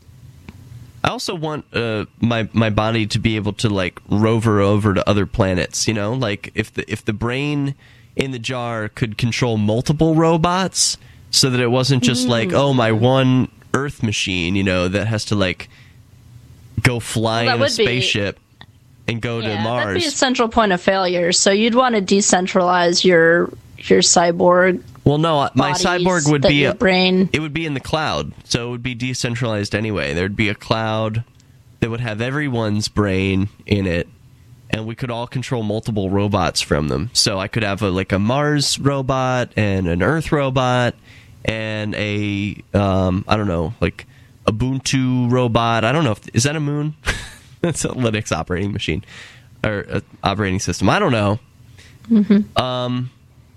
I also want uh, my my body to be able to like rover over to other planets. You know, like if the if the brain in the jar could control multiple robots, so that it wasn't just mm. like, oh, my one Earth machine, you know, that has to like go fly well, in a spaceship be, and go yeah, to Mars. That'd be a central point of failure. So you'd want to decentralize your your cyborg. Well, no, my cyborg would be your brain. It would be in the cloud, so it would be decentralized anyway. There'd be a cloud that would have everyone's brain in it, and we could all control multiple robots from them. So I could have a, like a Mars robot and an Earth robot and a um, I don't know, like Ubuntu robot. I don't know if is that a moon? That's a Linux operating machine or uh, operating system. I don't know. Mm-hmm. Um.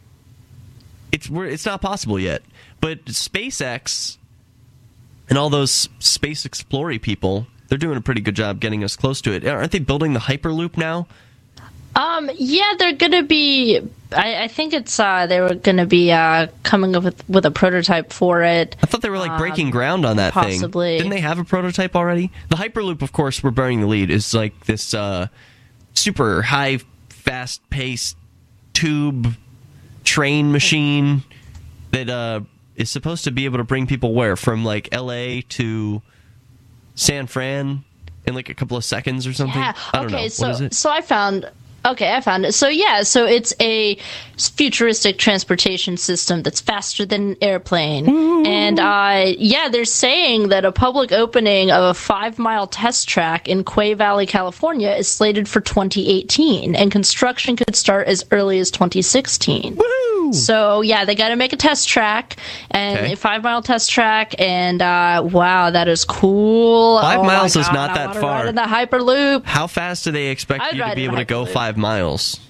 It's we're, it's not possible yet, but SpaceX and all those space explory people, they're doing a pretty good job getting us close to it. Aren't they building the Hyperloop now? Um, yeah, they're gonna be. I, I think it's uh, they were gonna be uh, coming up with with a prototype for it. I thought they were like breaking um, ground on that possibly. thing. Possibly, didn't they have a prototype already? The Hyperloop, of course, we're burying the lead. Is like this uh, super high, fast paced tube train machine that uh, is supposed to be able to bring people where from like L A to San Fran in like a couple of seconds or something. Yeah. I don't okay, know. so what is it? so I found. Okay, I found it. So yeah, so it's a futuristic transportation system that's faster than an airplane. Ooh. And uh, yeah, they're saying that a public opening of a five-mile test track in Quay Valley, California, is slated for twenty eighteen, and construction could start as early as twenty sixteen. Woo! So yeah, they got to make a test track and okay. a five-mile test track, and uh, wow, that is cool. Five oh miles God, is not I that wanna far. Ride in the Hyperloop. How fast do they expect I'd you to be able to go Hyperloop. five miles?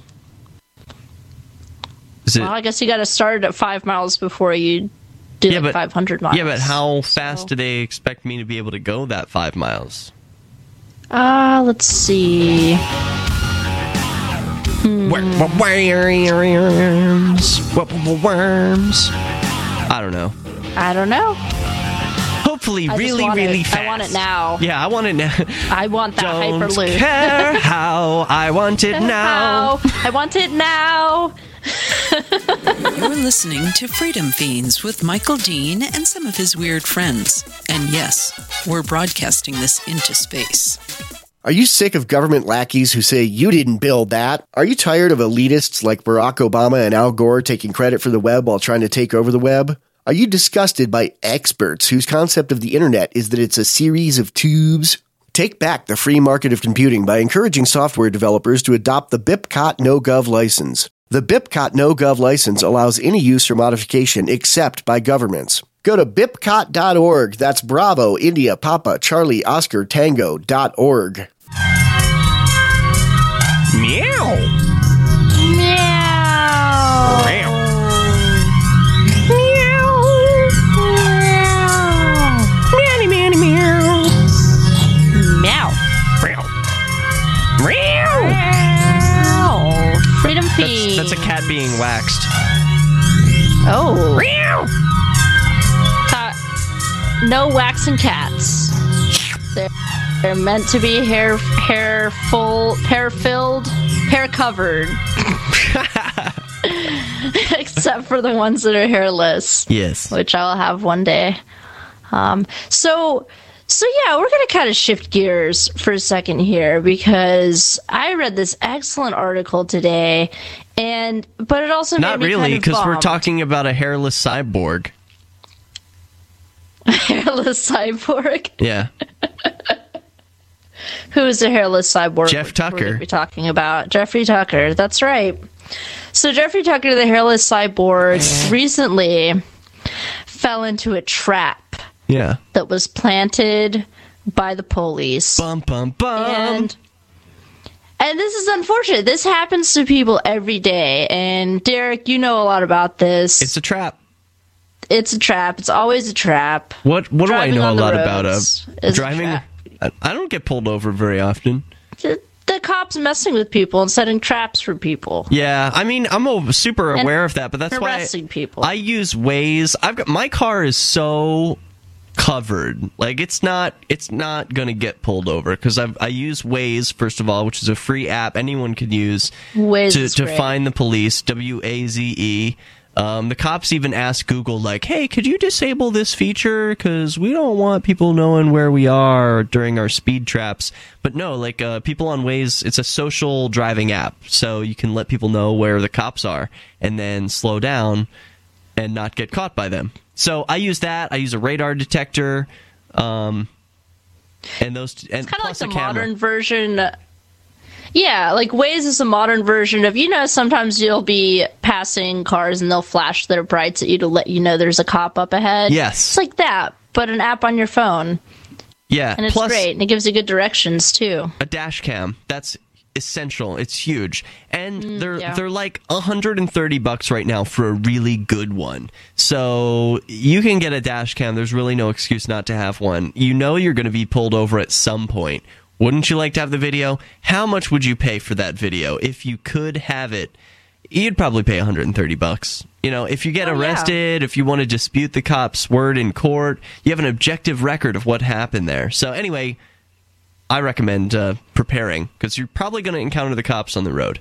Is it, well, I guess you got to start at five miles before you do yeah, like but, five hundred miles. Yeah, but how fast so. do they expect me to be able to go that five miles? Ah, uh, let's see. Hmm. Worms. Worms. I don't know. I don't know. Hopefully, I really, really it. fast. I want it now. Yeah, I want it now. I want that don't Hyperloop. Care how I want it now. How? I want it now. You're listening to Freedom Fiends with Michael Dean and some of his weird friends. And yes, we're broadcasting this into space. Are you sick of government lackeys who say you didn't build that? Are you tired of elitists like Barack Obama and Al Gore taking credit for the web while trying to take over the web? Are you disgusted by experts whose concept of the internet is that it's a series of tubes? Take back the free market of computing by encouraging software developers to adopt the BIPCOT No-Gov license. The BIPCOT No-Gov license allows any use or modification except by governments. Go to bipcot dot org. That's Bravo, India, Papa, Charlie, Oscar, Tango dot org. Meow. Meow. Meow. that's a cat being waxed. Oh. Uh, no waxing cats. They're, they're meant to be hair, hair full, hair filled, hair covered. Except for the ones that are hairless. Yes. Which I'll have one day. Um, so, so yeah, we're going to kind of shift gears for a second here because I read this excellent article today, and but it also not made me really because we're talking about a hairless cyborg. A hairless cyborg. Yeah. Who is a hairless cyborg? Jeff Tucker. We're gonna be talking about Jeffrey Tucker. That's right. So Jeffrey Tucker, the hairless cyborg, recently fell into a trap. Yeah. That was planted by the police. Bum, bum, bum. And, and this is unfortunate. This happens to people every day. And Derek, you know a lot about this. It's a trap. It's a trap. It's always a trap. What What Driving do I know a on the lot about? Uh, roads is a driving? trap. I, I don't get pulled over very often. The, the cops messing with people and setting traps for people. Yeah, I mean, I'm a, super And aware of that, but that's why arresting I, people. I use Waze. I've got my car is so covered, like it's not it's not gonna get pulled over because I I use Waze first of all, which is a free app anyone can use Waze to is to great. find the police. W A Z E. Um, the cops even ask Google, like, hey, could you disable this feature? Because we don't want people knowing where we are during our speed traps. But no, like, uh, people on Waze, it's a social driving app. So you can let people know where the cops are and then slow down and not get caught by them. So I use that. I use a radar detector. Um, and those, and It's kind of like plus the a camera. modern version. Yeah, like Waze is a modern version of, you know, sometimes you'll be passing cars and they'll flash their brights at you to let you know there's a cop up ahead. Yes. It's like that, but an app on your phone. Yeah. And it's plus great, and it gives you good directions, too. a dash cam. That's essential. It's huge. And they're yeah. they're like one hundred thirty bucks right now for a really good one. So you can get a dash cam. There's really no excuse not to have one. You know you're going to be pulled over at some point. Wouldn't you like to have the video? How much would you pay for that video? If you could have it, you'd probably pay one hundred thirty bucks. You know, if you get Oh, yeah. arrested, if you want to dispute the cop's word in court, you have an objective record of what happened there. So anyway, I recommend uh, preparing because you're probably going to encounter the cops on the road.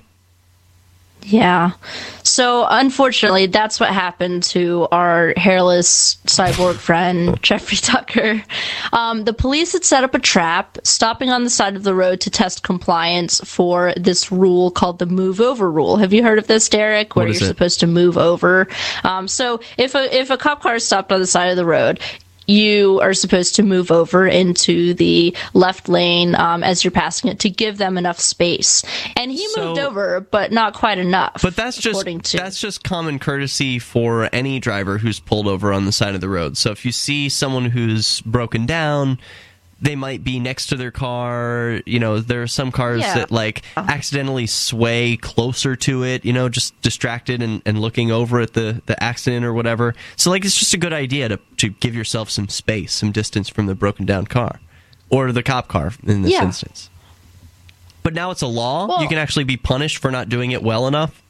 Yeah. So, unfortunately, that's what happened to our hairless cyborg friend, Jeffrey Tucker. Um, the police had set up a trap, stopping on the side of the road to test compliance for this rule called the move over rule. Have you heard of this, Derek? Where What is you're it? supposed to move over. Um, so, if a, if a cop car is stopped on the side of the road, you are supposed to move over into the left lane um, as you're passing it to give them enough space. And he So- moved over, but not quite enough. But that's just according to that's just common courtesy for any driver who's pulled over on the side of the road. So if you see someone who's broken down, they might be next to their car. You know, there are some cars Yeah. that like accidentally sway closer to it, you know, just distracted and, and looking over at the, the accident or whatever. So like it's just a good idea to, to give yourself some space, some distance from the broken down car. Or the cop car in this Yeah. instance. But now it's a law. Well- You can actually be punished for not doing it well enough.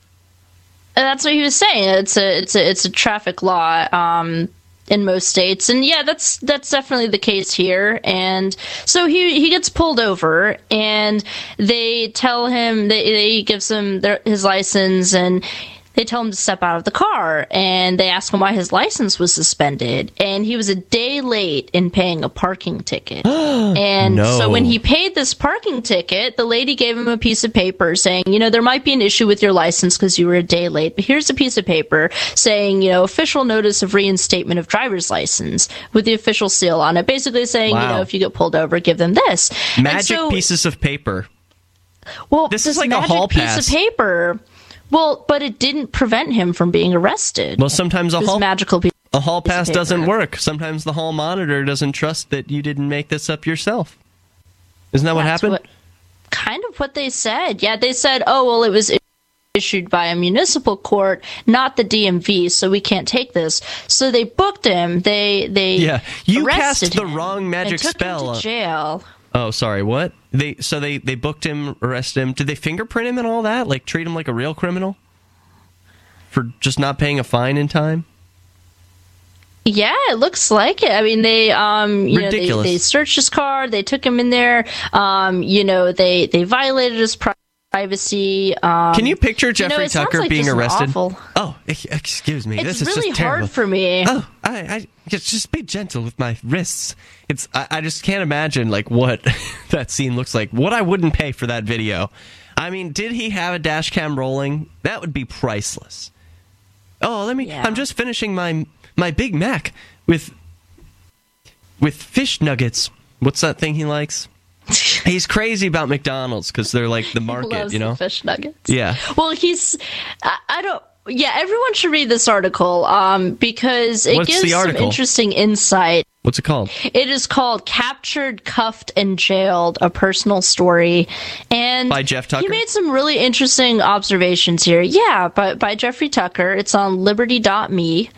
And that's what he was saying. It's a it's a it's a traffic law um, in most states, and yeah, that's that's definitely the case here. And so he he gets pulled over, and they tell him they they gives him their, his license, and they tell him to step out of the car, and they ask him why his license was suspended, and he was a day late in paying a parking ticket. And No. so when he paid this parking ticket, the lady gave him a piece of paper saying, you know, there might be an issue with your license because you were a day late, but here's a piece of paper saying, you know, official notice of reinstatement of driver's license with the official seal on it, basically saying, you Wow. know, if you get pulled over, give them this. And Magic so- pieces of paper. well, This this is like a magic hall piece pass. of paper. Well, but it didn't prevent him from being arrested. Well, sometimes a this hall magical piece. a hall piece of pass doesn't paper. work. Sometimes the hall monitor doesn't trust that you didn't make this up yourself. Isn't that what That's happened? what- kind of what they said. Yeah, they said, oh, well, it was issued by a municipal court, not the D M V, so we can't take this. So they booked him. They they Yeah, you arrested cast the him wrong magic and took spell. him to jail. Oh, sorry. What? They so they they booked him, arrested him. Did they fingerprint him and all that? Like treat him like a real criminal? for just not paying a fine in time? Yeah, it looks like it. I mean, they, um, you Ridiculous. know, they, they searched his car, they took him in there, um, you know, they, they violated his privacy. Um, Can you picture Jeffrey you know, it sounds Tucker like being just an arrested? awful- Oh, ex- excuse me. It's this is really just terrible. hard for me. Oh, I, I just, just be gentle with my wrists. It's I, I just can't imagine like what that scene looks like. What I wouldn't pay for that video. I mean, did he have a dash cam rolling? That would be priceless. Oh, let me. Yeah. I'm just finishing my my Big Mac with with fish nuggets. What's that thing he likes? He's crazy about McDonald's because they're like the market, Loves you know. the fish nuggets. Yeah. Well, he's. I, I don't. Yeah, everyone should read this article um, because it What's gives the some article? interesting insight. What's it called? It is called "Captured, Cuffed, and Jailed: A Personal Story," and By Jeff Tucker? He made some really interesting observations here. Yeah, by by Jeffrey Tucker. It's on Liberty dot me.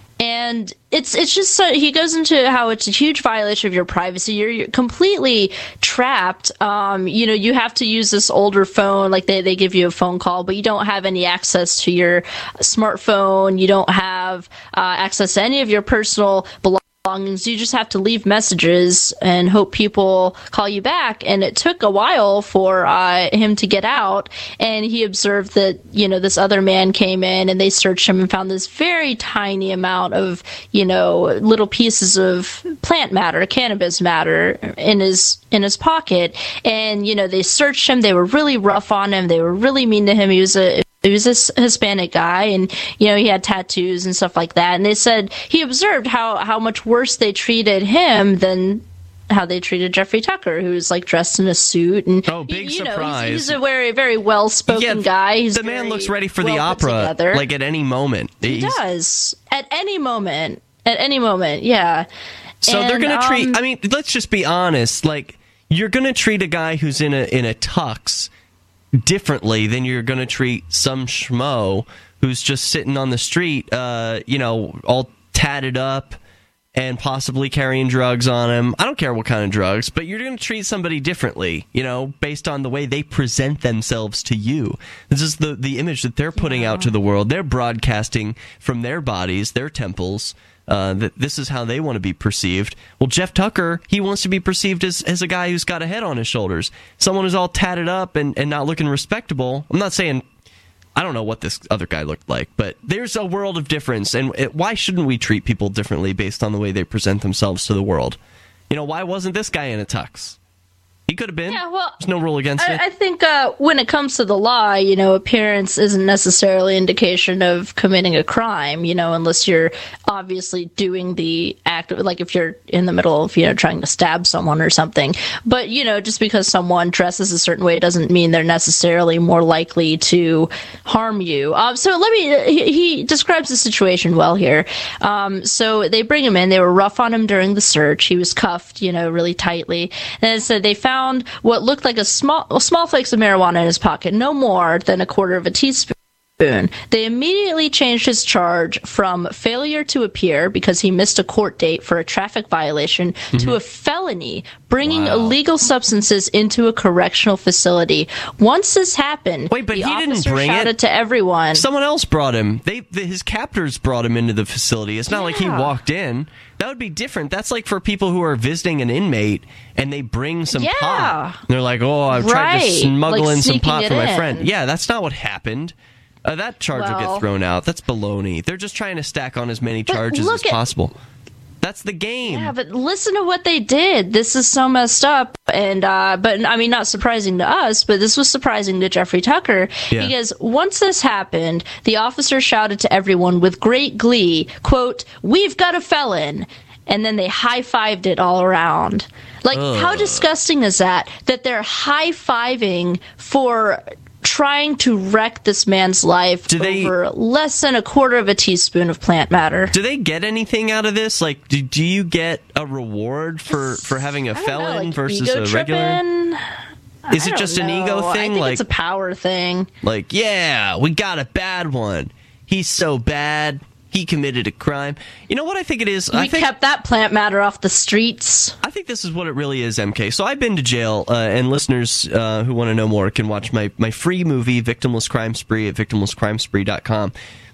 And it's it's just so, he goes into how it's a huge violation of your privacy. You're, you're completely trapped. Um, you know, you have to use this older phone. Like they, they give you a phone call, but you don't have any access to your smartphone. You don't have uh, access to any of your personal belongings. You just have to leave messages and hope people call you back. And it took a while for uh, him to get out. And he observed that, you know, this other man came in and they searched him and found this very tiny amount of, you know, little pieces of plant matter, cannabis matter in his in his pocket. And, you know, they searched him. They were really rough on him. They were really mean to him. He was a He was this Hispanic guy, and, you know, he had tattoos and stuff like that. And they said he observed how, how much worse they treated him than how they treated Jeffrey Tucker, who was, like, dressed in a suit. And, Oh, big you know, surprise. he's, he's a very, very well-spoken Yeah, guy. He's the man very looks ready for the well put opera, together. like at any moment. He He's- does. At any moment. At any moment, yeah. So they're And, going to treat. um, I mean, let's just be honest. Like, you're going to treat a guy who's in a in a tux differently than you're going to treat some schmo who's just sitting on the street, uh, you know, all tatted up and possibly carrying drugs on him. I don't care what kind of drugs, but you're going to treat somebody differently, you know, based on the way they present themselves to you. This is the, the image that they're putting out to the world. They're broadcasting from their bodies, their temples, uh, that this is how they want to be perceived. Well, Jeff Tucker, he wants to be perceived as, as a guy who's got a head on his shoulders. Someone who's all tatted up and, and not looking respectable. I'm not saying... I don't know what this other guy looked like, but there's a world of difference, and it, why shouldn't we treat people differently based on the way they present themselves to the world? You know, why wasn't this guy in a tux? He could have been. Yeah, well, there's no rule against I, it. I think uh, when it comes to the law, you know, appearance isn't necessarily indication of committing a crime, you know, unless you're obviously doing the act, like if you're in the middle of, you know, trying to stab someone or something. But, you know, just because someone dresses a certain way doesn't mean they're necessarily more likely to harm you. Um, so let me, he, he describes the situation well here. Um, so they bring him in. They were rough on him during the search. He was cuffed, you know, really tightly. And so they found Found what looked like a small well, small flakes of marijuana in his pocket, no more than a quarter of a teaspoon. They immediately changed his charge from failure to appear because he missed a court date for a traffic violation mm-hmm. to a felony, bringing wow. illegal substances into a correctional facility. Once this happened, Wait, but the he didn't officer bring shouted it? to everyone. Someone else brought him. They the, his captors brought him into the facility. It's not yeah. like he walked in. That would be different. That's like for people who are visiting an inmate and they bring some yeah. pot. And they're like, oh, I've right. tried to smuggle like in some pot for my in. friend. Yeah, that's not what happened. Uh, that charge well, will get thrown out. That's baloney. They're just trying to stack on as many charges as at, possible. That's the game. Yeah, but listen to what they did. This is so messed up. And, uh, but I mean, not surprising to us, but this was surprising to Jeffrey Tucker. Yeah. Because once this happened, the officer shouted to everyone with great glee, quote, "We've got a felon." And then they high-fived it all around. Like, Ugh. how disgusting is that? That they're high-fiving for trying to wreck this man's life do they, over less than a quarter of a teaspoon of plant matter. Do they get anything out of this? Like, do, do you get a reward for, for having a felon know, like versus ego a tripping? regular? Is I it just don't an ego know. thing? I think like, it's a power thing. Like, yeah, we got a bad one. He's so bad. He committed a crime. You know what I think it is? We I think, kept that plant matter off the streets. I think this is what it really is, M K. So I've been to jail, uh, and listeners uh, who want to know more can watch my, my free movie, Victimless Crime Spree, at victimless crime spree dot com.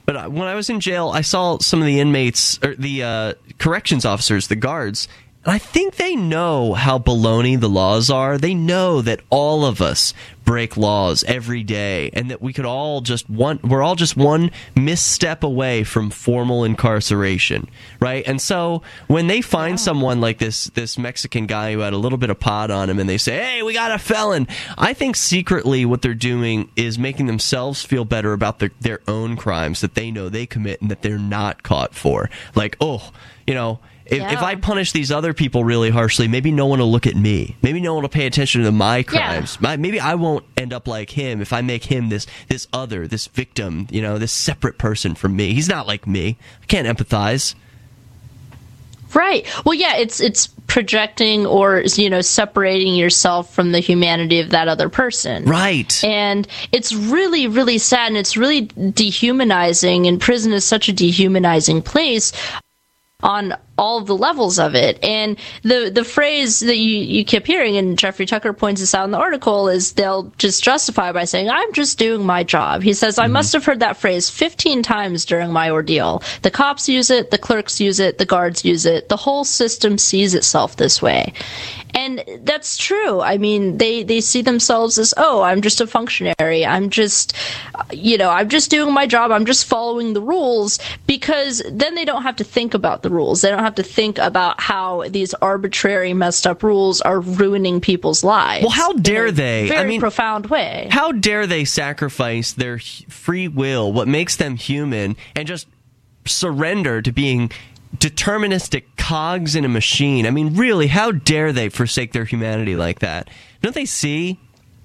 But when I was in jail, I saw some of the inmates, or the uh, corrections officers, the guards, and I think they know how baloney the laws are. They know that all of us break laws every day, and that we could all just one we're all just one misstep away from formal incarceration, right? And so when they find yeah. someone like this this Mexican guy who had a little bit of pot on him, and they say, "Hey, we got a felon," I think secretly what they're doing is making themselves feel better about their their own crimes that they know they commit and that they're not caught for. Like, oh, you know. If, yeah. if I punish these other people really harshly, maybe no one will look at me. Maybe no one will pay attention to my crimes. Yeah. My, maybe I won't end up like him if I make him this this other, this victim, you know, this separate person from me. He's not like me. I can't empathize. Right. Well, yeah, it's it's projecting or, you know, separating yourself from the humanity of that other person. Right. And it's really, really sad, and it's really dehumanizing, and prison is such a dehumanizing place on all of the levels of it. And the the phrase that you, you kept hearing, and Jeffrey Tucker points this out in the article, is they'll just justify by saying, "I'm just doing my job." He says, mm-hmm. "I must have heard that phrase fifteen times during my ordeal. The cops use it, the clerks use it, the guards use it. The whole system sees itself this way." And that's true. I mean, they, they see themselves as, oh, I'm just a functionary. I'm just, you know, I'm just doing my job. I'm just following the rules, because then they don't have to think about the rules. They don't have to think about how these arbitrary, messed up rules are ruining people's lives. Well, how dare they? Very I mean, profound way. How dare they sacrifice their free will, what makes them human, and just surrender to being deterministic cogs in a machine? I mean, really, how dare they forsake their humanity like that? Don't they see?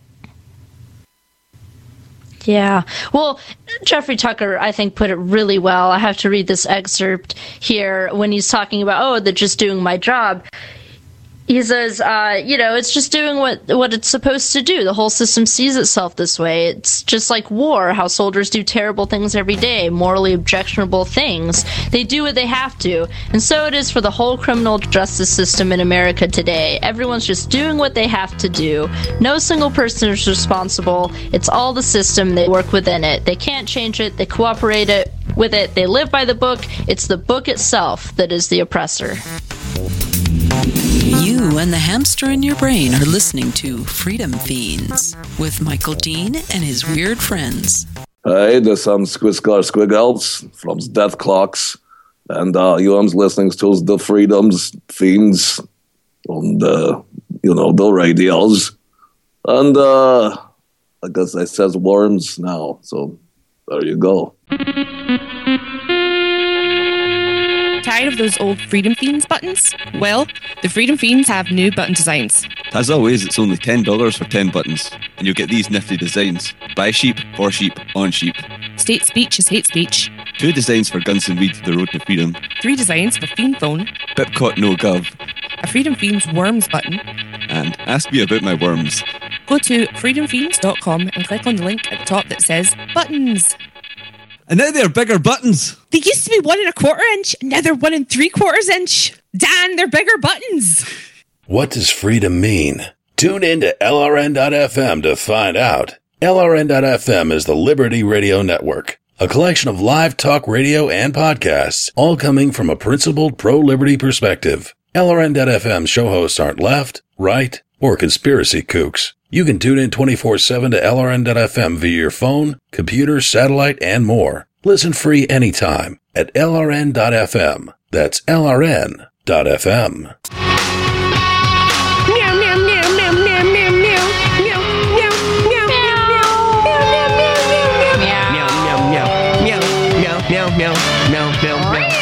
Yeah. Well, Jeffrey Tucker, I think, put it really well. I have to read this excerpt here when he's talking about, oh, they're just doing my job. He says, uh, you know, it's just doing what what it's supposed to do. The whole system sees itself this way. It's just like war, how soldiers do terrible things every day, morally objectionable things. They do what they have to. And so it is for the whole criminal justice system in America today. Everyone's just doing what they have to do. No single person is responsible. It's all the system. They work within it. They can't change it. They cooperate it with it. They live by the book. It's the book itself that is the oppressor. You and the hamster in your brain are listening to Freedom Fiends with Michael Dean and his weird friends. Hey, there's some Squiscar Squiggles from Death Clocks, and uh, you are listening to the Freedoms Fiends on the, you know, the radios. And uh, I guess I says worms now, so there you go. Tired of those old Freedom Fiends buttons? Well, the Freedom Fiends have new button designs. As always, it's only ten dollars for ten buttons, and you'll get these nifty designs. By sheep, for sheep, on sheep. State speech is hate speech. Two designs for Guns and Weed, the road to freedom. Three designs for Fiend Phone. Pipcot no gov. A Freedom Fiends worms button. And ask me about my worms. Go to freedom fiends dot com and click on the link at the top that says buttons. And now they're bigger buttons. They used to be one and a quarter inch, now they're one and three quarters inch. Dan, they're bigger buttons. What does freedom mean? Tune in to L R N dot F M to find out. L R N dot F M is the Liberty Radio Network, a collection of live talk radio and podcasts, all coming from a principled pro-liberty perspective. L R N dot F M show hosts aren't left, right, or conspiracy kooks. You can tune in twenty-four seven to L R N dot F M via your phone, computer, satellite, and more. Listen free anytime at L R N dot F M. That's L R N dot F M. Meow, meow, meow, meow, meow, meow, meow, meow, meow, meow, meow, meow, meow, meow, meow, meow.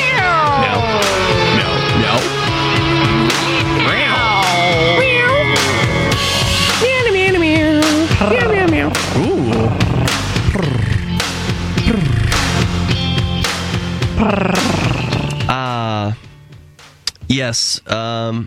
Ah, uh, yes. Um.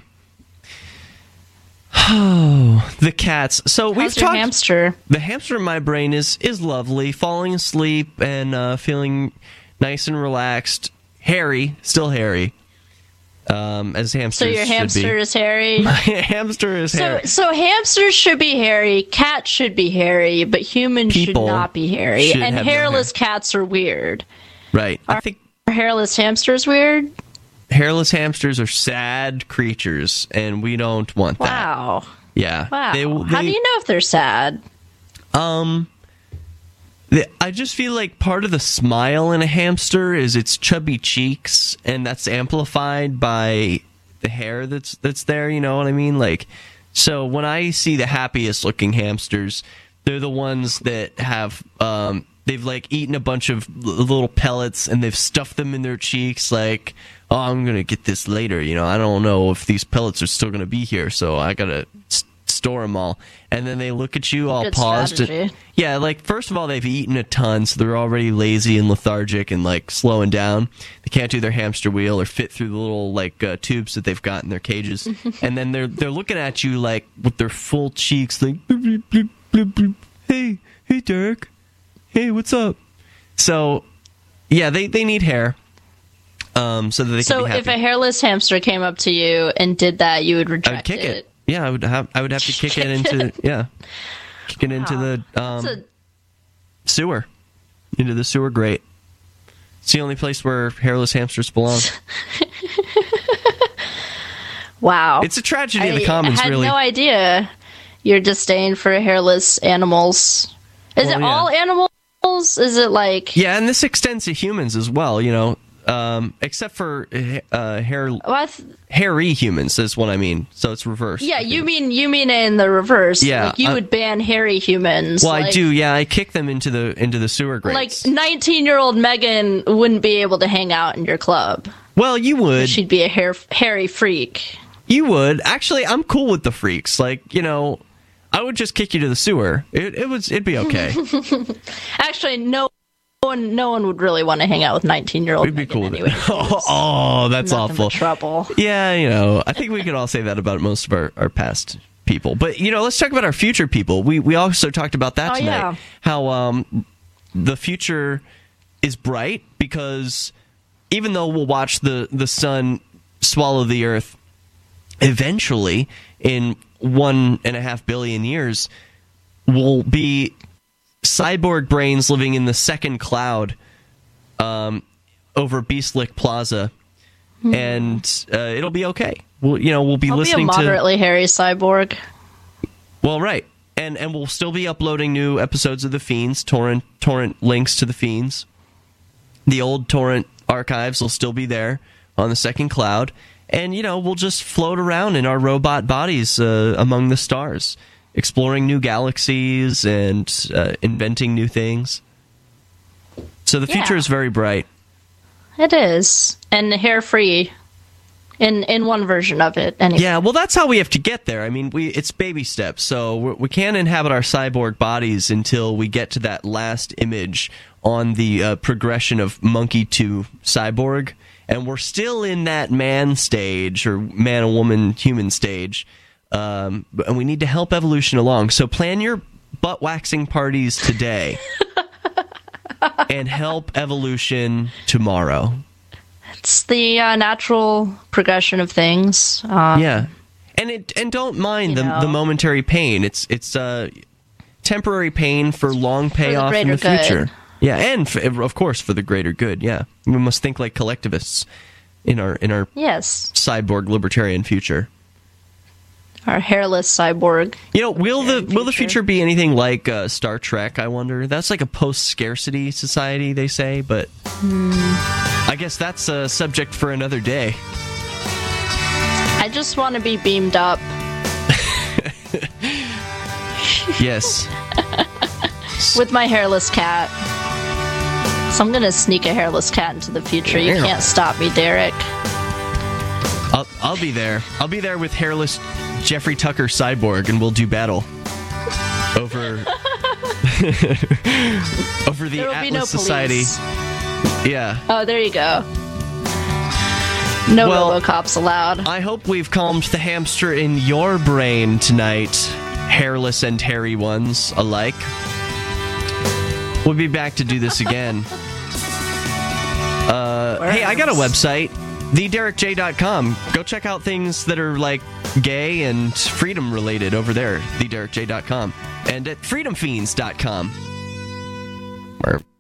Oh, the cats. So How's we've your talked. Hamster? The hamster in my brain is is lovely, falling asleep and uh, feeling nice and relaxed. Hairy, still hairy. Um, as hamsters So your hamster should be. is hairy? My hamster is so, hairy. So hamsters should be hairy, cats should be hairy, but humans People should not be hairy. should And have no hairless hair. cats are weird. Right. Are, I think are hairless hamsters weird? Hairless hamsters are sad creatures, and we don't want that. Wow. Yeah. Wow. They, How they, do you know if they're sad? Um, they, I just feel like part of the smile in a hamster is its chubby cheeks, and that's amplified by the hair that's that's there. You know what I mean? Like, so when I see the happiest looking hamsters, they're the ones that have um. They've, like, eaten a bunch of little pellets, and they've stuffed them in their cheeks, like, oh, I'm going to get this later, you know, I don't know if these pellets are still going to be here, so I got to s- store them all. And then they look at you all Good paused. And, yeah, like, first of all, they've eaten a ton, so they're already lazy and lethargic and, like, slowing down. They can't do their hamster wheel or fit through the little, like, uh, tubes that they've got in their cages. And then they're they're looking at you, like, with their full cheeks, like, bloop, bloop, bloop, bloop. hey, hey, Derek. Hey, what's up? So, yeah, they, they need hair, um, so that they so can be happy. if a hairless hamster came up to you and did that, you would reject I would kick it. it. Yeah, I would have. I would have to kick, kick it into. it. Yeah, kick it into Wow. the um, a- sewer, into the sewer grate. It's the only place where hairless hamsters belong. Wow, It's a tragedy of the I commons, had really. no idea your disdain for hairless animals. Is Well, it yeah. all animals? Is it like Yeah, and this extends to humans as well. You know, um, except for uh, hair what? hairy humans is what I mean. So it's reversed. Yeah, you mean you mean it in the reverse. Yeah, like you I- would ban hairy humans. Well, like, I do. Yeah, I kick them into the into the sewer grates. Like nineteen-year-old Megan wouldn't be able to hang out in your club. Well, you would. She'd be a hair hairy freak. You would. Actually, I'm cool with the freaks. Like, you know, I would just kick you to the sewer. It, it was, it'd be okay. Actually, no one, no one would really want to hang out with nineteen-year-old We'd be Megan cool with anyway. it. Oh, oh, that's Nothing awful. but trouble. Yeah, you know, I think we could all say that about most of our, our past people. But, you know, let's talk about our future people. We we also talked about that Oh, tonight. yeah. How um, the future is bright because even though we'll watch the, the sun swallow the earth eventually in one and a half billion years, will be cyborg brains living in the second cloud um, over Beastlick Plaza, Hmm. and uh, it'll be okay. We'll, you know, we'll be I'll listening be a moderately hairy cyborg. to. Well, right, and and we'll still be uploading new episodes of the Fiends. Torrent torrent links to the Fiends. The old torrent archives will still be there on the second cloud. And, you know, we'll just float around in our robot bodies uh, among the stars, exploring new galaxies and uh, inventing new things. So the future Yeah. is very bright. It is, and hair free. In in one version of it, anyway. Yeah, well, that's how we have to get there. I mean, we it's baby steps. So we we can't inhabit our cyborg bodies until we get to that last image on the uh, progression of monkey to cyborg. And we're still in that man stage, or man and woman human stage. Um, and we need to help evolution along. So plan your butt waxing parties today and help evolution tomorrow. It's the uh, natural progression of things. Um, Yeah, and it and don't mind the you know. the momentary pain. It's it's uh, temporary pain for long payoff in greater the good. future. Yeah, and f of course for the greater good. Yeah, we must think like collectivists in our in our Yes, cyborg libertarian future. our hairless cyborg. You know, will the Libertarian will the future. future be anything like uh, Star Trek? I wonder. That's like a post-scarcity society, they say, but I guess that's a subject for another day. I just want to be beamed up. Yes. With my hairless cat. So I'm gonna sneak a hairless cat into the future. You can't stop me, Derek. I'll, I'll be there. I'll be there with hairless Jeffrey Tucker cyborg, and we'll do battle over over the There will Atlas be no Society. police. Yeah. Oh, there you go. No Well, RoboCops allowed. I hope we've calmed the hamster in your brain tonight, hairless and hairy ones alike. We'll be back to do this again. Uh, hey, I got a website, the derek j dot com. Go check out things that are like gay and freedom related over there, the derek j dot com. And at freedom fiends dot com. Where